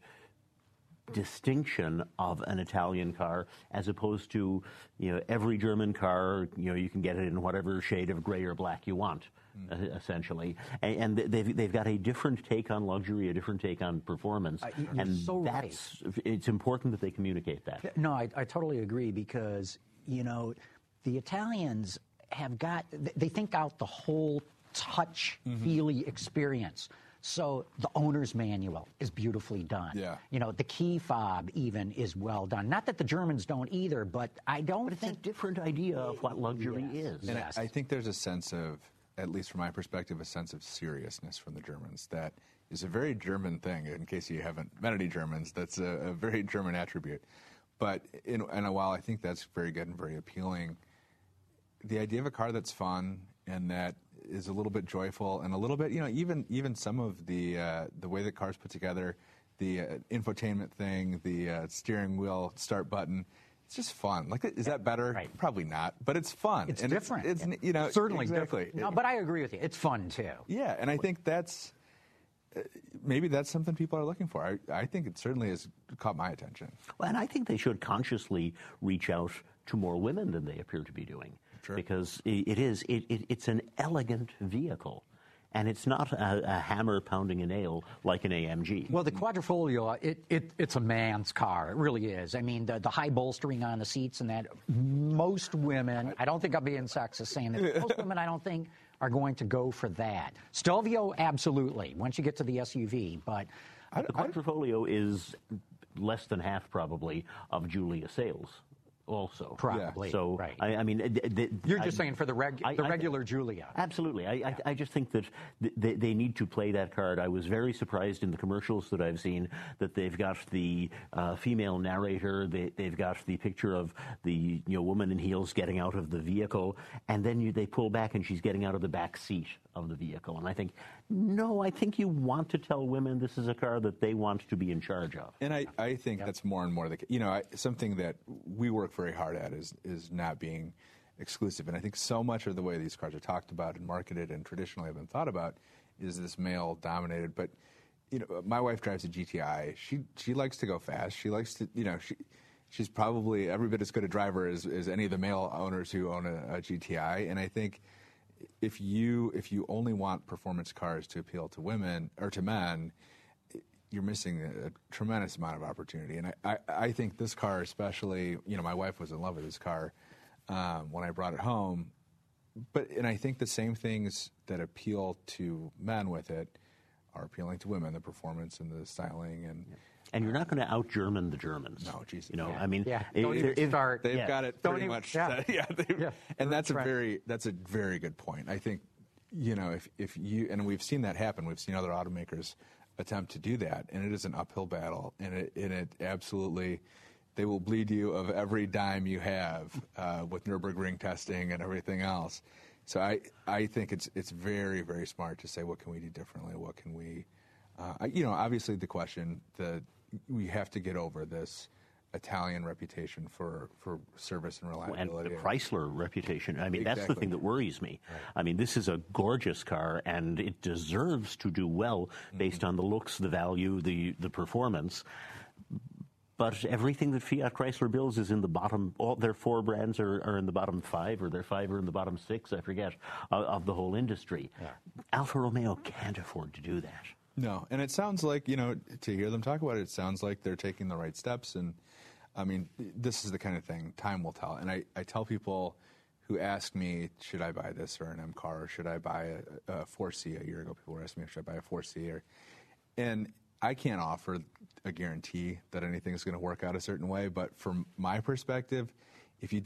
distinction of an Italian car, as opposed to, you know, every German car, you know, you can get it in whatever shade of gray or black you want, mm. uh, essentially. And, and they've they've got a different take on luxury, a different take on performance, uh, you're and so that's right. it's important that they communicate that. No, I, I totally agree, because, you know, the Italians have got, they think out the whole touch-feely mm-hmm. experience. So the owner's manual is beautifully done. Yeah. You know, the key fob even is well done. Not that the Germans don't either, but I don't but it's think... a different idea of what luxury yes. is. And yes. I, I think there's a sense of, at least from my perspective, a sense of seriousness from the Germans that is a very German thing. In case you haven't met any Germans, that's a, a very German attribute. But in, and while I think that's very good and very appealing, the idea of a car that's fun and that is a little bit joyful and a little bit, you know, even even some of the uh, the way that cars put together, the uh, infotainment thing, the uh, steering wheel start button, it's just fun. Like, is that better? Right. Probably not, but it's fun. It's and different. It's, it's you know certainly exactly. different. No, but I agree with you. It's fun too. Yeah, and I think that's uh, maybe that's something people are looking for. I, I think it certainly has caught my attention. Well, and I think they should consciously reach out to more women than they appear to be doing. Sure. Because it is, it, it, it's an elegant vehicle. And it's not a, a hammer pounding a nail like an A M G. Well, the Quadrifolio, it, it, it's a man's car. It really is. I mean, the, the high bolstering on the seats and that, most women, I don't think I'm being sexist saying that, most women I don't think are going to go for that. Stelvio, absolutely, once you get to the S U V, but... The Quadrifolio is less than half, probably, of Giulia sales. Also, probably. So, right. I, I mean, th- th- you're just I, saying for the, reg- I, the I, regular Giulia. Absolutely. I, yeah. I, I just think that th- they, they need to play that card. I was very surprised in the commercials that I've seen that they've got the uh, female narrator. They, they've got the picture of the you know woman in heels getting out of the vehicle, and then you, they pull back and she's getting out of the back seat of the vehicle. And I think, no, I think you want to tell women this is a car that they want to be in charge of. And I, I think yep. that's more and more the you know I, something that we work very hard at is is not being exclusive. And I think so much of the way these cars are talked about and marketed and traditionally have been thought about is this male dominated. But you know, my wife drives a G T I. She she likes to go fast. She likes to you know she. She's probably every bit as good a driver as, as any of the male owners who own a, a G T I. And I think if you if you only want performance cars to appeal to women or to men, you're missing a, a tremendous amount of opportunity. And I, I, I think this car especially, you know, my wife was in love with this car um, when I brought it home. But and I think the same things that appeal to men with it are appealing to women, the performance and the styling and. Yeah. And you're not going to out-German the Germans. No, Jesus. You know, yeah. I mean, yeah. if, Don't even if, start. They've yeah. got it Don't pretty even, much. Yeah, yeah, yeah. And that's right. a very that's a very good point. I think, you know, if if you and we've seen that happen. We've seen other automakers attempt to do that, and it is an uphill battle, and it and it absolutely. They will bleed you of every dime you have uh, with Nürburgring testing and everything else. So I, I think it's it's very, very smart to say, what can we do differently? What can we, uh, you know, obviously the question, the we have to get over this Italian reputation for, for service and reliability. And the Chrysler reputation. I mean, exactly. That's the thing that worries me. Right. I mean, this is a gorgeous car, and it deserves to do well based mm-hmm. on the looks, the value, the, the performance. But everything that Fiat Chrysler builds is in the bottom. All their four brands are, are in the bottom five, or their five are in the bottom six, I forget, of, of the whole industry. Yeah. Alfa Romeo can't afford to do that. No, and it sounds like, you know, to hear them talk about it, it sounds like they're taking the right steps. And, I mean, this is the kind of thing, time will tell. And I, I tell people who ask me, should I buy this or an M car, or should I buy a, a four C? A year ago, people were asking me, should I buy a four C? Or, and I can't offer a guarantee that anything is going to work out a certain way. But from my perspective, if you don't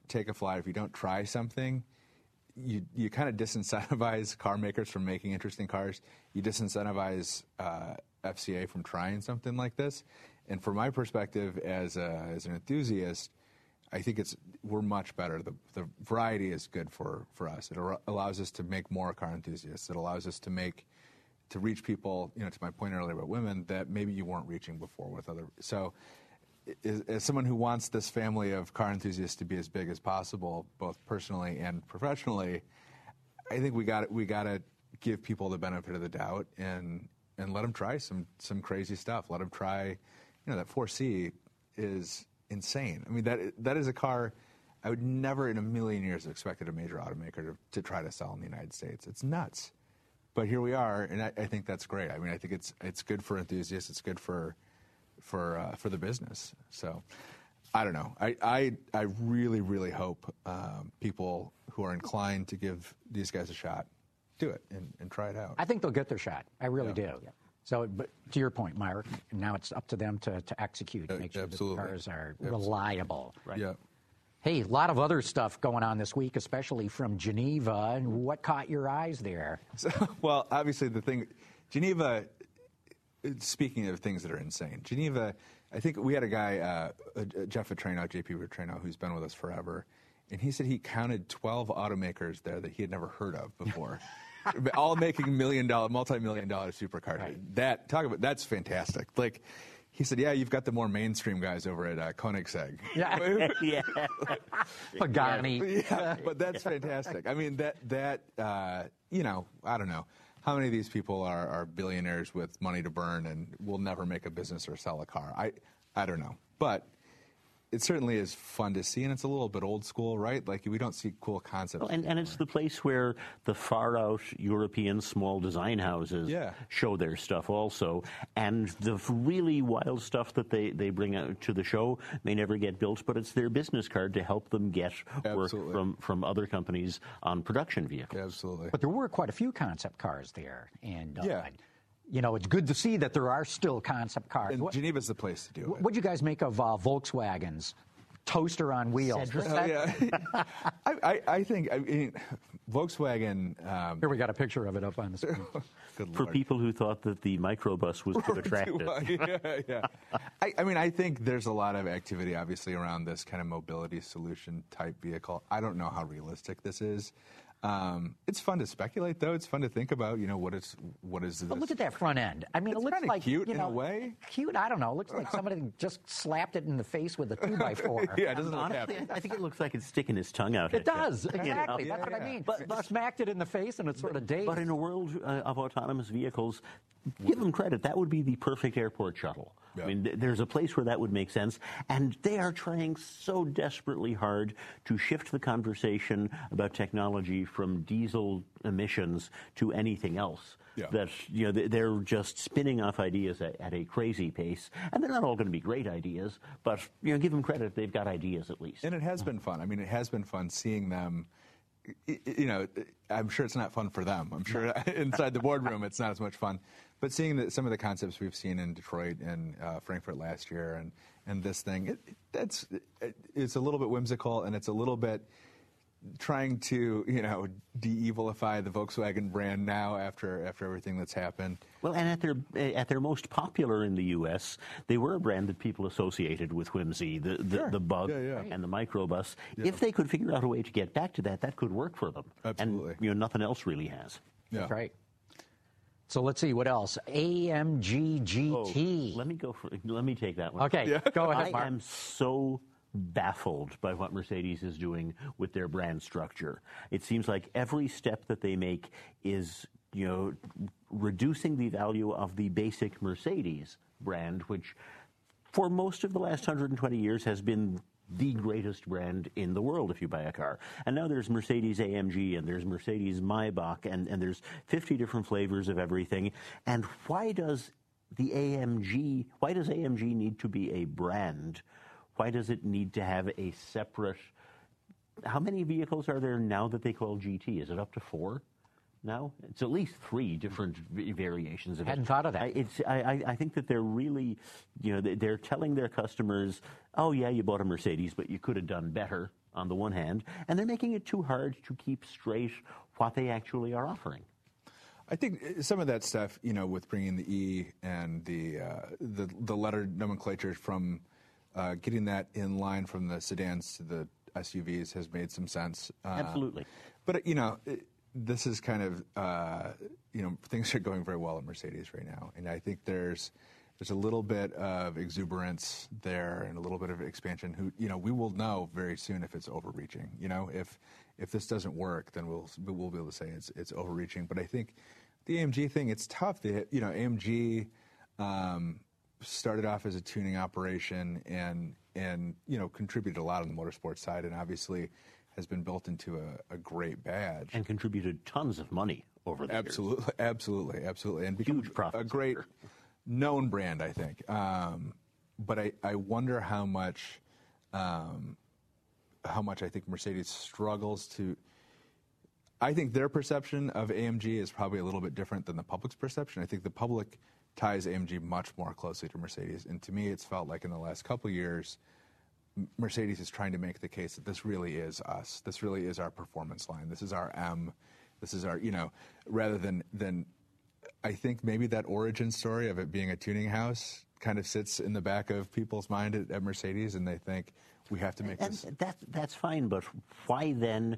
take a flight, if you don't try something, you you kind of disincentivize car makers from making interesting cars. You disincentivize uh, F C A from trying something like this. And from my perspective as a, as an enthusiast, I think it's we're much better. The, the variety is good for, for us. It ar- allows us to make more car enthusiasts. It allows us to make to reach people, you know, to my point earlier about women, that maybe you weren't reaching before with other. So as, as someone who wants this family of car enthusiasts to be as big as possible, both personally and professionally, I think we got we got to give people the benefit of the doubt and and let them try some some crazy stuff. Let them try, you know, that four C is insane. I mean, that that is a car I would never in a million years have expected a major automaker to, to try to sell in the United States. It's nuts. But here we are, and I, I think that's great. I mean, I think it's it's good for enthusiasts. It's good for for uh, for the business. So, I don't know. I I, I really really hope um, people who are inclined to give these guys a shot do it and, and try it out. I think they'll get their shot. I really Yeah. do. Yeah. So, but to your point, Myrick, now it's up to them to, to execute, Uh, make sure absolutely. that the cars are Absolutely. reliable. Right. Yeah. Hey, a lot of other stuff going on this week, especially from Geneva. And what caught your eyes there? So, well, obviously the thing, Geneva. Speaking of things that are insane, Geneva. I think we had a guy, uh, uh, Jeff Vetrano, J P Vetrano, who's been with us forever, and he said he counted twelve automakers there that he had never heard of before, all making million dollar, multi-million dollar supercars. Right. That talk about that's fantastic. Like. He said, yeah, you've got the more mainstream guys over at uh, Koenigsegg. Yeah. yeah. Pagani. Yeah, but that's fantastic. I mean, that, that uh, you know, I don't know. How many of these people are, are billionaires with money to burn and will never make a business or sell a car? I, I don't know. But it certainly is fun to see, and it's a little bit old school, right? Like, we don't see cool concepts. Well, and, and it's the place where the far-out European small design houses Yeah. show their stuff also. And the really wild stuff that they, they bring out to the show may never get built, but it's their business card to help them get Absolutely. work from, from other companies on production vehicles. Absolutely. But there were quite a few concept cars there. And, uh, Yeah. you know, it's good to see that there are still concept cars. And What, Geneva's the place to do it. what'd you guys make of uh, Volkswagen's toaster on wheels? Cedric. Was Oh, that- yeah. I, I, I think, I mean, Volkswagen. Um, Here we got a picture of it up on the screen. good For Lord. people who thought that the microbus was too attractive. yeah, yeah. I, I mean, I think there's a lot of activity, obviously, around this kind of mobility solution type vehicle. I don't know how realistic this is. Um, it's fun to speculate, though. It's fun to think about, you know, what is what is this? But look at that front end. I mean, It's it looks kinda like cute you in know, a way. Cute? I don't know. It looks like somebody just slapped it in the face with a two by four. Yeah, it doesn't look Honestly, happy. I think it looks like it's sticking his tongue out. It at you. does, exactly. You know? That's Yeah, what yeah. I mean. But- but- Smacked it in the face and it sort of dazed. But in a world uh, of autonomous vehicles, give them credit. That would be the perfect airport shuttle. Yeah. I mean, th- there's a place where that would make sense. And they are trying so desperately hard to shift the conversation about technology from diesel emissions to anything else. Yeah. That, you know, th- they're just spinning off ideas at, at a crazy pace. And they're not all going to be great ideas, but, you know, give them credit. They've got ideas at least. And it has been fun. I mean, it has been fun seeing them. y- y- You know, I'm sure it's not fun for them. I'm sure inside the boardroom it's not as much fun. But seeing that some of the concepts we've seen in Detroit and uh, Frankfurt last year, and, and this thing, it, that's it, it's a little bit whimsical, and it's a little bit trying to, you know, de-evilify the Volkswagen brand now after after everything that's happened. Well, and at their at their most popular in the U S, they were a brand that people associated with whimsy, the the, Sure. the Bug Yeah, yeah. and the Microbus. Yeah. If they could figure out a way to get back to that, that could work for them. Absolutely. And, you know, nothing else really has. Yeah. That's right. So let's see what else. A M G G T. Oh, let me go for. Let me take that one. Okay, go ahead, I Mark. am so baffled by what Mercedes is doing with their brand structure. It seems like every step that they make is, you know, reducing the value of the basic Mercedes brand, which for most of the last one hundred twenty years has been the greatest brand in the world if you buy a car. And now there's Mercedes A M G and there's Mercedes Maybach and, and there's fifty different flavors of everything. And why does the A M G, why does A M G need to be a brand? Why does it need to have a separate, how many vehicles are there now that they call G T? Is it up to four now? It's at least three different v- variations of it. Hadn't thought of that. I, it's, I, I- I think that they're really, you know, they- they're telling their customers, oh, yeah, you bought a Mercedes, but you could have done better. on the one hand, and they're making it too hard to keep straight what they actually are offering. I think some of that stuff, you know, with bringing the E and the uh, the, the letter nomenclature from uh, getting that in line from the sedans to the S U Vs has made some sense. Uh, Absolutely. But, you know, it, this is kind of, uh, you know, things are going very well at Mercedes right now. And I think there's there's a little bit of exuberance there and a little bit of expansion. Who, you know, we will know very soon if it's overreaching. You know, if if this doesn't work, then we'll we'll be able to say it's it's overreaching. But I think the A M G thing, it's tough. They, you know, A M G um, started off as a tuning operation and and you know contributed a lot on the motorsports side, and obviously has been built into a, a great badge and contributed tons of money over the absolutely, years. Absolutely, absolutely, and become huge profits. A great known brand, I think. Um, but I, I wonder how much um, how much I think Mercedes struggles to. I think their perception of A M G is probably a little bit different than the public's perception. I think the public ties A M G much more closely to Mercedes, and to me, it's felt like in the last couple of years, Mercedes is trying to make the case that this really is us. This really is our performance line. This is our M. This is our, you know, rather than than. I think maybe that origin story of it being a tuning house kind of sits in the back of people's mind at, at Mercedes, and they think we have to make and this. That, that's fine, but why then?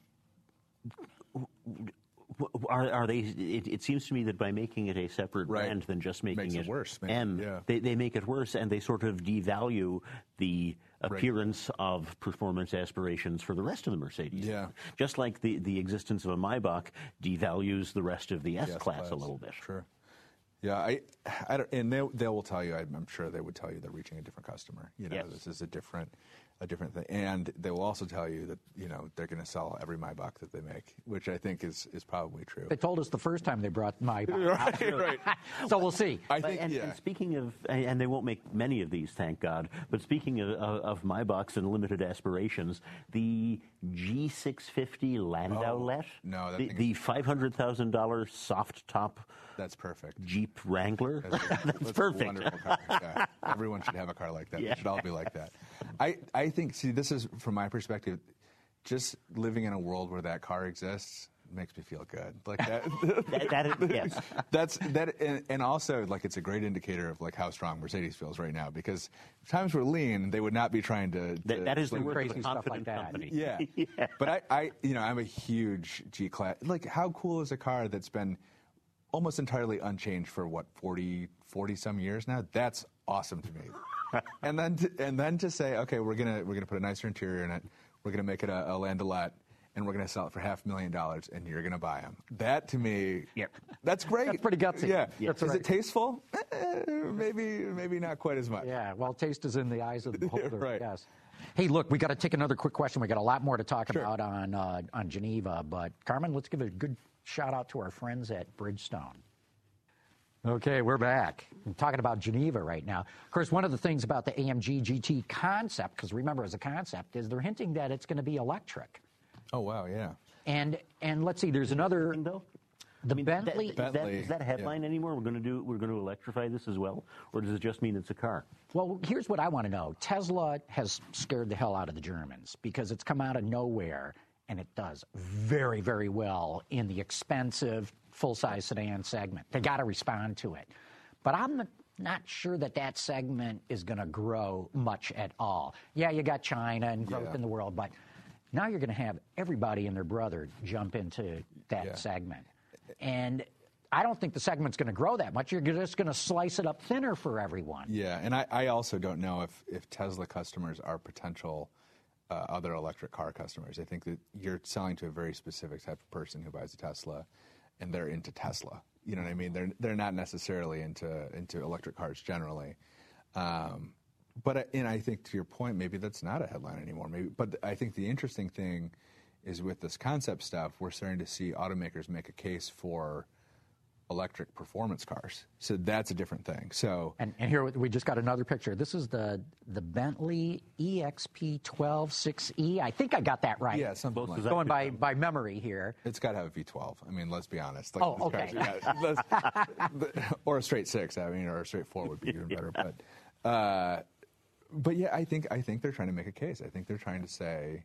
Are, are they? It, it seems to me that by making it a separate right. brand than just making Makes it, it worse. Make, M, yeah. they, they make it worse, and they sort of devalue the appearance right. of performance aspirations for the rest of the Mercedes. Yeah. Just like the, the existence of a Maybach devalues the rest of the S-Class S-Class. a little bit. Sure. Yeah, I, I don't, and they, they will tell you, I'm sure they would tell you they're reaching a different customer. You know, yes. this is a different, a different thing. And they will also tell you that, you know, they're going to sell every Maybach that they make, which I think is, is probably true. They told us the first time they brought Maybach. right, right. So we'll see. I think, and, yeah. and speaking of, and they won't make many of these, thank God, but speaking of, of Maybachs and limited aspirations, the G six fifty Landaulet, oh, no, that the, the five hundred thousand dollars soft top That's perfect. Jeep Wrangler. That's, that's, that's perfect. A wonderful car. Yeah. Everyone should have a car like that. Yeah. They should all be like that. I, I think, see, this is, from my perspective, just living in a world where that car exists makes me feel good. Like that. that, that is, yes. That's that, and, and also like it's a great indicator of like how strong Mercedes feels right now. Because if times were lean, they would not be trying to. to that, that is the crazy stuff like that. Company. Yeah. yeah. But I, I, you know, I'm a huge G class. Like, how cool is a car that's been almost entirely unchanged for what forty, forty some years now? That's awesome to me. and then, to, and then to say, okay, we're gonna we're gonna put a nicer interior in it. We're gonna make it a, a Landaulet. And we're going to sell it for half a million dollars, and you're going to buy them. That, to me, yep. that's great. That's pretty gutsy. Yeah. yeah. Is right. it tasteful? Eh, maybe maybe not quite as much. Yeah, well, taste is in the eyes of the beholder, right. yes. Hey, look, we got to take another quick question. We got a lot more to talk sure. about on, uh, on Geneva. But, Carmen, let's give a good shout-out to our friends at Bridgestone. Okay, we're back. I'm talking about Geneva right now. Of course, one of the things about the A M G G T concept, because remember, as a concept, is they're hinting that it's going to be electric. Oh, wow, yeah. And and let's see, there's another. Though? The I mean, Bentley. That, is, that, is that a headline yeah. anymore? We're going to do. We're going to electrify this as well, or does it just mean it's a car? Well, here's what I want to know. Tesla has scared the hell out of the Germans because it's come out of nowhere, and it does very, very well in the expensive full-size sedan segment. They got to respond to it, but I'm not sure that that segment is going to grow much at all. Yeah, you got China and growth yeah. in the world, but now you're going to have everybody and their brother jump into that yeah. segment. And I don't think the segment's going to grow that much. You're just going to slice it up thinner for everyone. Yeah, and I, I also don't know if, if Tesla customers are potential uh, other electric car customers. I think that you're selling to a very specific type of person who buys a Tesla, and they're into Tesla. You know what I mean? They're they're not necessarily into into electric cars generally. Um, But and I think to your point, maybe that's not a headline anymore. Maybe, but I think the interesting thing is with this concept stuff, we're starting to see automakers make a case for electric performance cars. So that's a different thing. So and, and here we just got another picture. This is the the Bentley E X P twelve six E. I think I got that right. Yeah, something like that. Going by by memory here. It's got to have a V twelve. I mean, let's be honest. Like, oh, okay. Cars, yeah, or a straight six. I mean, or a straight four would be even better. But. Uh, But yeah, I think I think they're trying to make a case. I think they're trying to say,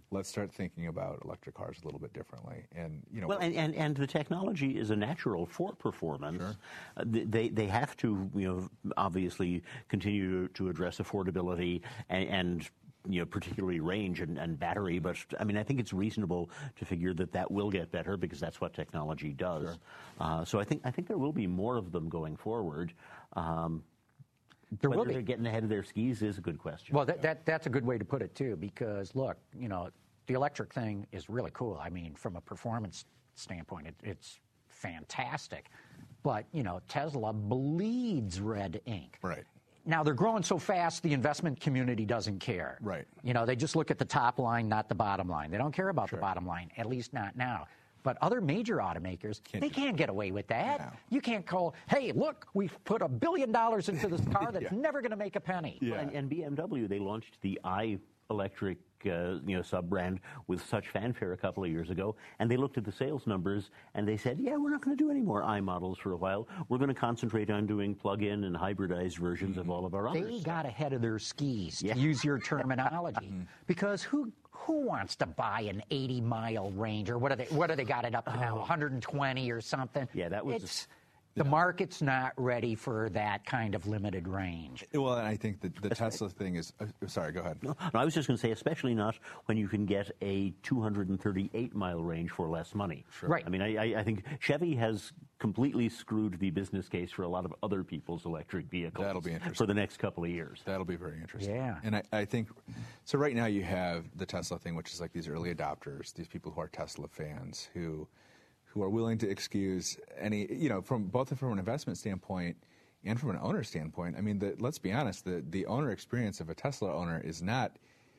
let's start thinking about electric cars a little bit differently. And you know, well, and, and, and the technology is a natural for performance. Sure. Uh, they they have to, you know, obviously continue to address affordability and, and you know, particularly range and, and battery. But I mean, I think it's reasonable to figure that that will get better because that's what technology does. Sure. Uh, so I think I think there will be more of them going forward. Um, There Whether will be. they're getting ahead of their skis is a good question. Well, that, that that's a good way to put it, too, because, look, you know, the electric thing is really cool. I mean, from a performance standpoint, it, it's fantastic. But, you know, Tesla bleeds red ink. Right. Now, they're growing so fast, the investment community doesn't care. Right. You know, they just look at the top line, not the bottom line. They don't care about Sure. the bottom line, at least not now. But other major automakers, Can't they do can't get away with that. No. You can't call, hey, look, we've put a billion dollars into this car that's Yeah. never going to make a penny. Yeah. And, and B M W, they launched the i electric uh, you know, sub-brand with such fanfare a couple of years ago, and they looked at the sales numbers and they said, yeah, we're not going to do any more i models for a while. We're going to concentrate on doing plug-in and hybridized versions mm-hmm. of all of our others. They got ahead of their skis, yeah. to use your terminology, because who who wants to buy an eighty mile range, or what are they what are they got it up to oh. now, one hundred twenty or something? Yeah, that was. It's, The market's not ready for that kind of limited range. Well, and I think that the Tesla thing is... Uh, sorry, go ahead. No, no, I was just going to say, especially not when you can get a two hundred thirty-eight mile range for less money. Sure. Right. I mean, I, I think Chevy has completely screwed the business case for a lot of other people's electric vehicles. That'll be interesting. For the next couple of years. That'll be very interesting. Yeah. And I, I think... So right now you have the Tesla thing, which is like these early adopters, these people who are Tesla fans, who... who are willing to excuse any, you know, from both from an investment standpoint and from an owner standpoint. I mean, the, let's be honest, the, the owner experience of a Tesla owner is not,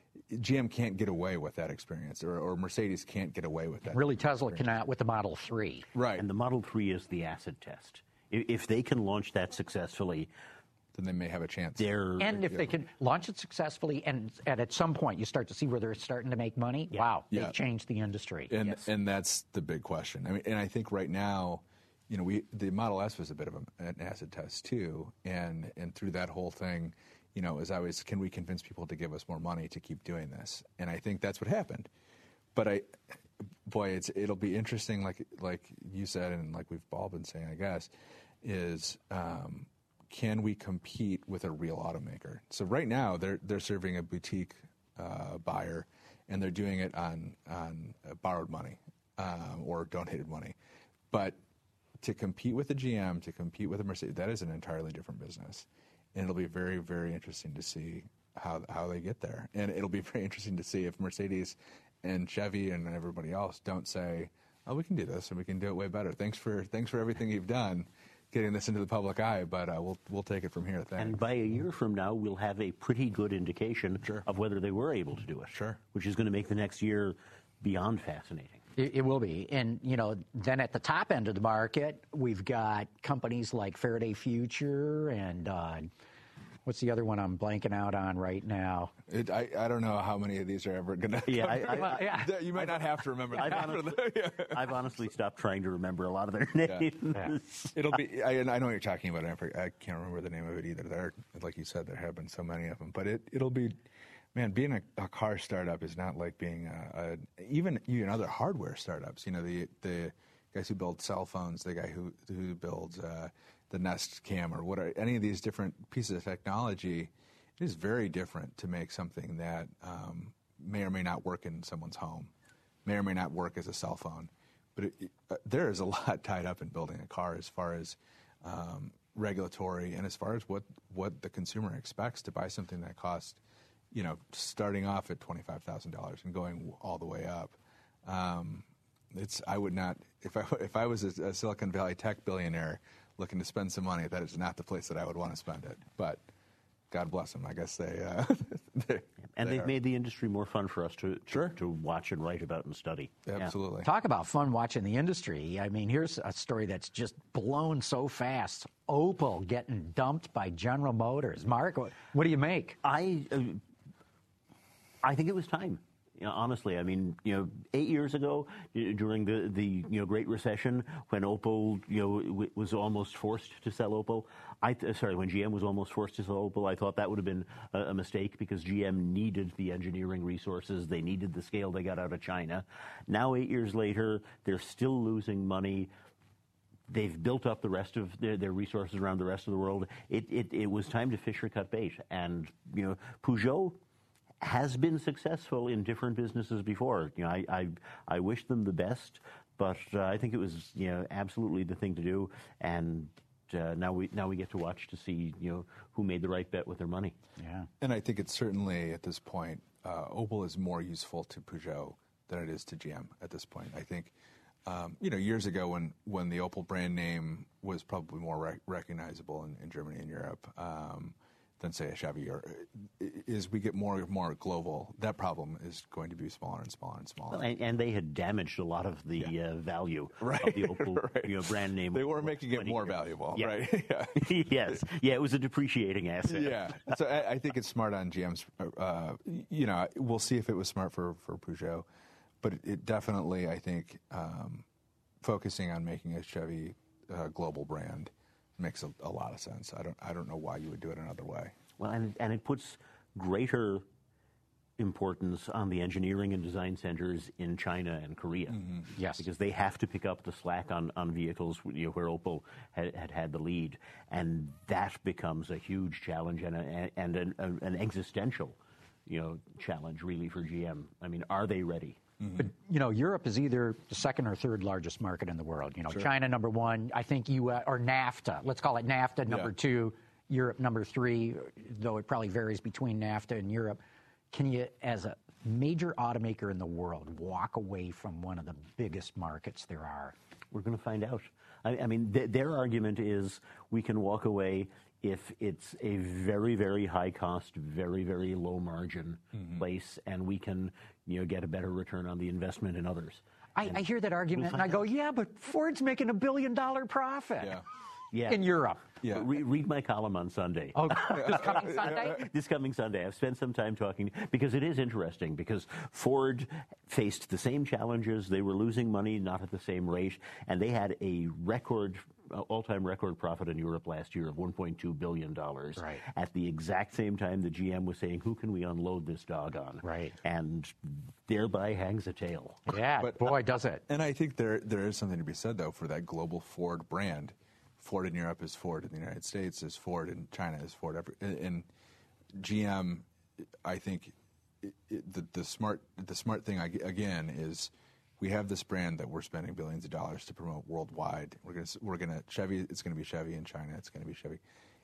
G M can't get away with that experience, or, or Mercedes can't get away with that. Really, Tesla cannot with the Model three. Right. And the Model three is the acid test. If, if they can launch that successfully, then they may have a chance. They're, and if they can launch it successfully, and, and at some point you start to see where they're starting to make money, yeah. wow, yeah. they've changed the industry. And yes. and that's the big question. I mean, and I think right now, you know, we the Model S was a bit of a, an acid test too, and and through that whole thing, you know, as I was, can we convince people to give us more money to keep doing this? And I think that's what happened. But I, boy, it's it'll be interesting, like like you said, and like we've all been saying, I guess, is. Um, Can we compete with a real automaker? So right now they're they're serving a boutique uh, buyer, and they're doing it on on uh, borrowed money um, or donated money. But to compete with a G M, to compete with a Mercedes, that is an entirely different business, and it'll be very very interesting to see how how they get there. And it'll be very interesting to see if Mercedes and Chevy and everybody else don't say, "Oh, we can do this, and we can do it way better. Thanks for thanks for everything you've done." Getting this into the public eye, but uh, we'll we'll take it from here. Thanks. And by a year from now, we'll have a pretty good indication sure. of whether they were able to do it. Sure. Which is going to make the next year beyond fascinating. It, it will be. And, you know, then at the top end of the market, we've got companies like Faraday Future and uh, what's the other one I'm blanking out on right now? It, I, I don't know how many of these are ever going to yeah, come. I, I, well, yeah. You might not have to remember I've, that. honestly, I've honestly stopped trying to remember a lot of their names. Yeah. Yeah. It'll be, I, I know what you're talking about. I can't remember the name of it either. There, like you said, there have been so many of them. But it, it'll be, man, being a, a car startup is not like being a, a, even, even other hardware startups. You know, the the guys who build cell phones, the guy who, who builds uh, the Nest Cam or what are, any of these different pieces of technology. It is very different to make something that um, may or may not work in someone's home, may or may not work as a cell phone. But it, it, uh, there is a lot tied up in building a car as far as um, regulatory and as far as what, what the consumer expects to buy something that costs, you know, starting off at twenty-five thousand dollars and going all the way up. Um, it's I would not, if I, if I was a, a Silicon Valley tech billionaire looking to spend some money, that is not the place that I would want to spend it. But God bless them. I guess they. Uh, they and they they've are. made the industry more fun for us to, to, sure. to watch and write about and study. Absolutely. Yeah. Talk about fun watching the industry. I mean, here's a story that's just blown so fast. Opel getting dumped by General Motors. Mark, what, what do you make? I, uh, I think it was time. You know, honestly, I mean, you know, eight years ago, during the, the you know Great Recession, when Opel you know w- was almost forced to sell Opel, I th- sorry, when G M was almost forced to sell Opel, I thought that would have been a, a mistake because G M needed the engineering resources, they needed the scale they got out of China. Now, eight years later, they're still losing money. They've built up the rest of their, their resources around the rest of the world. It, it it was time to fish or cut bait, and you know Peugeot has been successful in different businesses before. You know, I I, I wish them the best, but uh, I think it was you know absolutely the thing to do. And uh, now we now we get to watch to see you know who made the right bet with their money. Yeah, and I think it's certainly at this point, uh, Opel is more useful to Peugeot than it is to G M at this point. I think. Um, you know, years ago when, when the Opel brand name was probably more rec- recognizable in, in Germany and Europe um, than, say, a Chevy, or as we get more and more global, that problem is going to be smaller and smaller and smaller. Well, and, and they had damaged a lot of the yeah. uh, value right. of the Opel right. you know, brand name. They were making it more years. valuable, yeah. right? yeah. yes. Yeah, it was a depreciating asset. Yeah. So I, I think it's smart on G M's. Uh, you know, we'll see if it was smart for, for Peugeot. But it definitely, I think, um, focusing on making a Chevy uh, global brand makes a, a lot of sense. I don't, I don't know why you would do it another way. Well, and and it puts greater importance on the engineering and design centers in China and Korea. Mm-hmm. Yes, because they have to pick up the slack on, on vehicles you know, where Opel had, had had the lead, and that becomes a huge challenge and a, and an, an existential, you know, challenge really for G M. I mean, are they ready? Mm-hmm. But, you know, Europe is either the second or third largest market in the world. You know, sure. China number one, I think U S, or NAFTA. Let's call it NAFTA number yeah. two, Europe number three, though it probably varies between NAFTA and Europe. Can you, as a major automaker in the world, walk away from one of the biggest markets there are? We're going to find out. I, I mean, th- their argument is we can walk away if it's a very, very high cost, very, very low margin mm-hmm. place, and we can, you know, get a better return on the investment in others. I, I hear that argument, we'll and I go, yeah, but Ford's making a billion dollar profit. Yeah. Yeah. In Europe. Yeah. Re- read my column on Sunday. Oh, this coming Sunday? This coming Sunday. I've spent some time talking, because it is interesting, because Ford faced the same challenges. They were losing money, not at the same rate, and they had a record, uh, all-time record profit in Europe last year of one point two billion dollars. Right. At the exact same time, the G M was saying, who can we unload this dog on? Right. And thereby hangs a tail. Yeah, but, boy, does it. And I think there there is something to be said, though, for that global Ford brand. Ford in Europe is Ford in the United States, is Ford in China, is Ford. Every, and G M, I think, it, it, the, the smart the smart thing again is we have this brand that we're spending billions of dollars to promote worldwide. We're gonna we're gonna Chevy. It's gonna be Chevy in China. It's gonna be Chevy.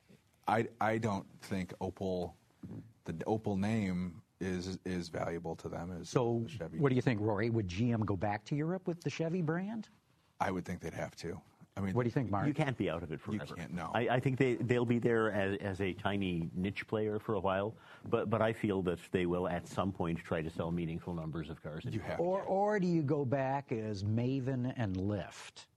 I I don't think Opel, the Opel name is is valuable to them as so. Chevy. What do you think, Rory? Would G M go back to Europe with the Chevy brand? I would think they'd have to. I mean, what do you think, Mark? You can't be out of it forever. You can't, no. I, I think they, they'll be there as, as a tiny niche player for a while, but, but I feel that they will at some point try to sell meaningful numbers of cars. You have or, or do you go back as Maven and Lyft?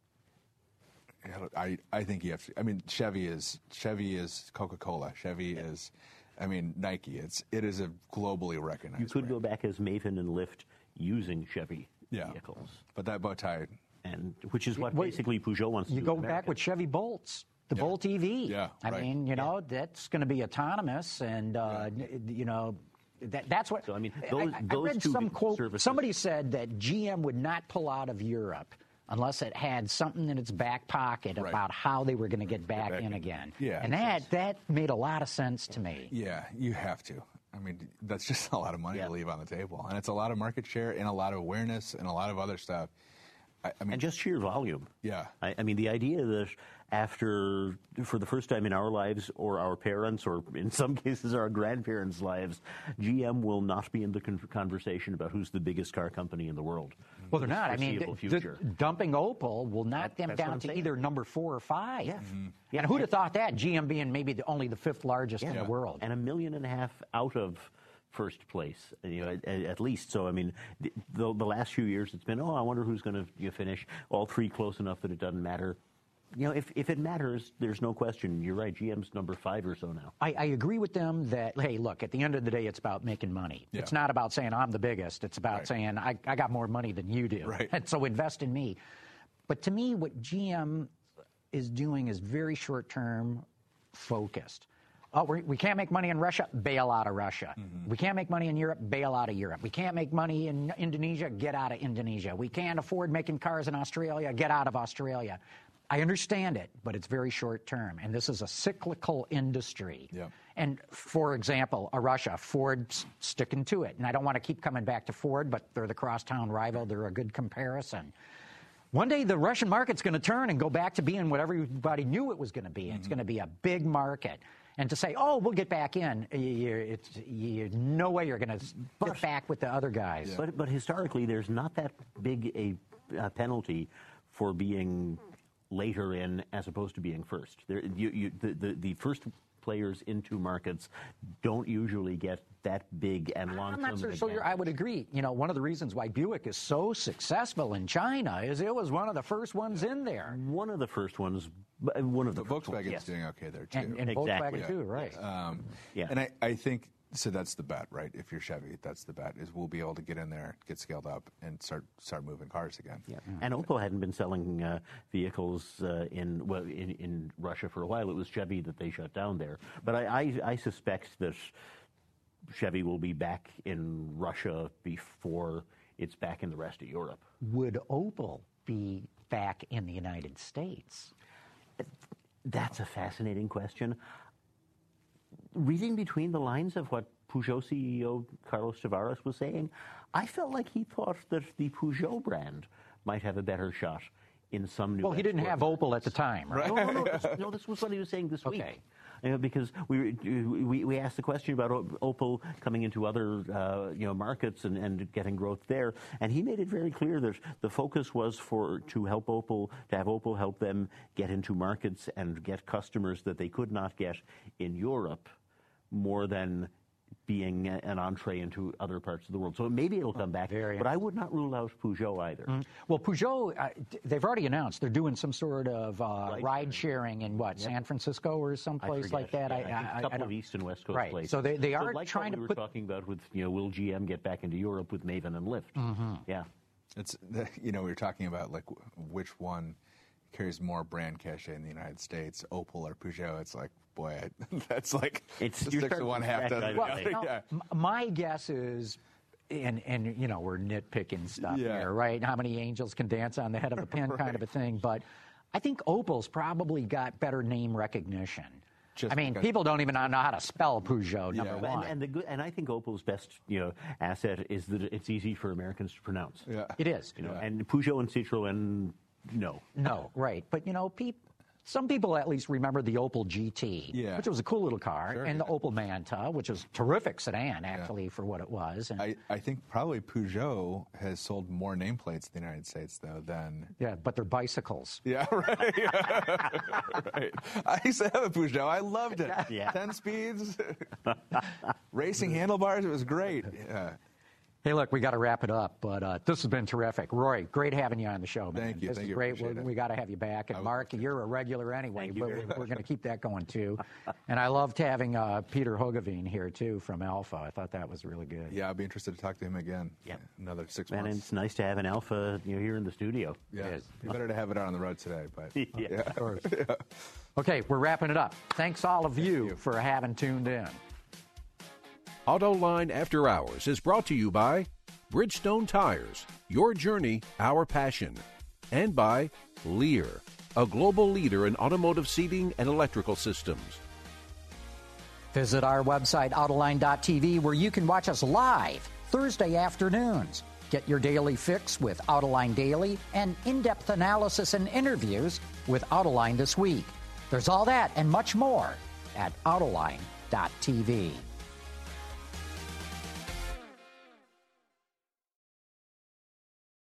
I, I think you have to. I mean, Chevy is Chevy is Coca-Cola. Chevy yeah. is, I mean, Nike. It's it is a globally recognized. You could brand. go back as Maven and Lyft using Chevy yeah. vehicles, but that bow tie. And which is what well, basically Peugeot wants to you do. You go in back with Chevy Bolts, the yeah. Bolt E V. Yeah, I right. mean, you know, yeah. that's going to be autonomous, and uh, yeah. you know, that, that's what. So I mean, those, I, those I read two some quote. services. Somebody said that G M would not pull out of Europe unless it had something in its back pocket right. about how they were going to get back, back in in. again. Yeah, and that that made a lot of sense to me. Yeah, you have to. I mean, that's just a lot of money yeah. to leave on the table, and it's a lot of market share and a lot of awareness and a lot of other stuff. I, I mean, and just sheer volume. Yeah. I, I mean, the idea that after, for the first time in our lives, or our parents, or in some cases our grandparents' lives, G M will not be in the con- conversation about who's the biggest car company in the world. Well, they're not. I mean, the, the dumping Opel will knock them That's down to saying. either number four or five. Yeah. Mm-hmm. yeah. And who'd have thought that? G M being maybe the, only the fifth largest yeah. in the world. And a million and a half out of first place, you know, at, at least. So, I mean, the, the, the last few years, it's been, oh, I wonder who's going to you know, finish. All three close enough that it doesn't matter. you know, if, if it matters, there's no question. You're right. G M's number five or so now. I, I agree with them that, hey, look, at the end of the day, it's about making money. Yeah. It's not about saying I'm the biggest. It's about right. saying I, I got more money than you do. Right. And so invest in me. But to me, what G M is doing is very short-term focused. Oh, we're, we can't make money in Russia, bail out of Russia. Mm-hmm. We can't make money in Europe, bail out of Europe. We can't make money in Indonesia, get out of Indonesia. We can't afford making cars in Australia, get out of Australia. I understand it, but it's very short term, and this is a cyclical industry. Yeah. And for example, a Russia, Ford's sticking to it. And I don't want to keep coming back to Ford, but they're the crosstown rival. They're a good comparison. One day the Russian market's going to turn and go back to being what everybody knew it was going to be. Mm-hmm. It's going to be a big market. And to say, oh, we'll get back in, you're, it's, you're, no way you're going to butt back with the other guys. Yeah. But, but historically, there's not that big a, a penalty for being later in as opposed to being first. There, you, you, the, the, the first players into markets don't usually get that big and long-term. I'm not so sure. I would agree. You know, one of the reasons why Buick is so successful in China is it was one of the first ones in there. One of the first ones. One of the but Volkswagen's ones, yes. doing okay there too. And, and exactly. Volkswagen too, right? Um, yeah. And I, I think so. That's the bet, right? If you're Chevy, that's the bet. Is we'll be able to get in there, get scaled up, and start start moving cars again. Yeah. Mm-hmm. And Opel hadn't been selling uh, vehicles uh, in well in, in Russia for a while. It was Chevy that they shut down there. But I, I, I suspect that Chevy will be back in Russia before it's back in the rest of Europe. Would Opel be back in the United States? That's a fascinating question. Reading between the lines of what Peugeot C E O Carlos Tavares was saying, I felt like he thought that the Peugeot brand might have a better shot in some new. Well, he didn't have Opel at the time, right? No, no, no. This, no, this was what he was saying this okay. week. You know, because we, we we asked the question about Opel coming into other uh, you know markets and, and getting growth there, and he made it very clear that the focus was for to help Opel to have Opel help them get into markets and get customers that they could not get in Europe, more than being an entree into other parts of the world. So maybe it'll come back, Very but I would not rule out Peugeot either. Mm-hmm. Well, Peugeot, uh, they've already announced they're doing some sort of uh, ride, ride sharing in what, yep. San Francisco or someplace like that? Yeah, I, I, I, a couple I of East and West Coast right. places. So they, they so are like trying what to we put... were talking about with, you know, will G M get back into Europe with Maven and Lyft? Mm-hmm. Yeah. It's, you know, we were talking about like which one carries more brand cachet in the United States, Opel or Peugeot. It's like, boy, that's like it's six to one, half dozen. Well, no, yeah. My guess is, and and you know, we're nitpicking stuff yeah. here, right? How many angels can dance on the head of a pin, right. kind of a thing. But I think Opel's probably got better name recognition. Just I mean, because. People don't even know how to spell Peugeot, number yeah. one. And, and, the good, and I think Opel's best, you know, asset is that it's easy for Americans to pronounce. Yeah. It is. You know, yeah. and Peugeot and Citroën, no. No, right. But, you know, people... Some people at least remember the Opel G T, yeah. which was a cool little car, sure, and yeah. the Opel Manta, which was a terrific sedan, actually, yeah. for what it was. And I, I think probably Peugeot has sold more nameplates in the United States, though, than... Yeah, but they're bicycles. Yeah, right. Yeah. right. I used to have a Peugeot. I loved it. Yeah. Ten speeds, racing handlebars. It was great. Yeah. Hey, look, we got to wrap it up, but uh, this has been terrific. Roy, great having you on the show, man. Thank you. This Thank is you. great. We're, we got to have you back. And Mark, you're a regular anyway, but we're, we're going to keep that going too. And I loved having uh, Peter Hogeveen here too from Alpha. I thought that was really good. Yeah, I'll be interested to talk to him again. Yeah, another six Man, months. And it's nice to have an Alpha, you know, here in the studio. Yeah, it's better to have it out on the road today, but yeah. yeah. Of course. Yeah. Okay, we're wrapping it up. Thanks all of you, you for having tuned in. AutoLine After Hours is brought to you by Bridgestone Tires, your journey, our passion, and by Lear, a global leader in automotive seating and electrical systems. Visit our website, Autoline dot T V, where you can watch us live Thursday afternoons. Get your daily fix with Autoline Daily and in-depth analysis and interviews with Autoline This Week. There's all that and much more at Autoline dot T V.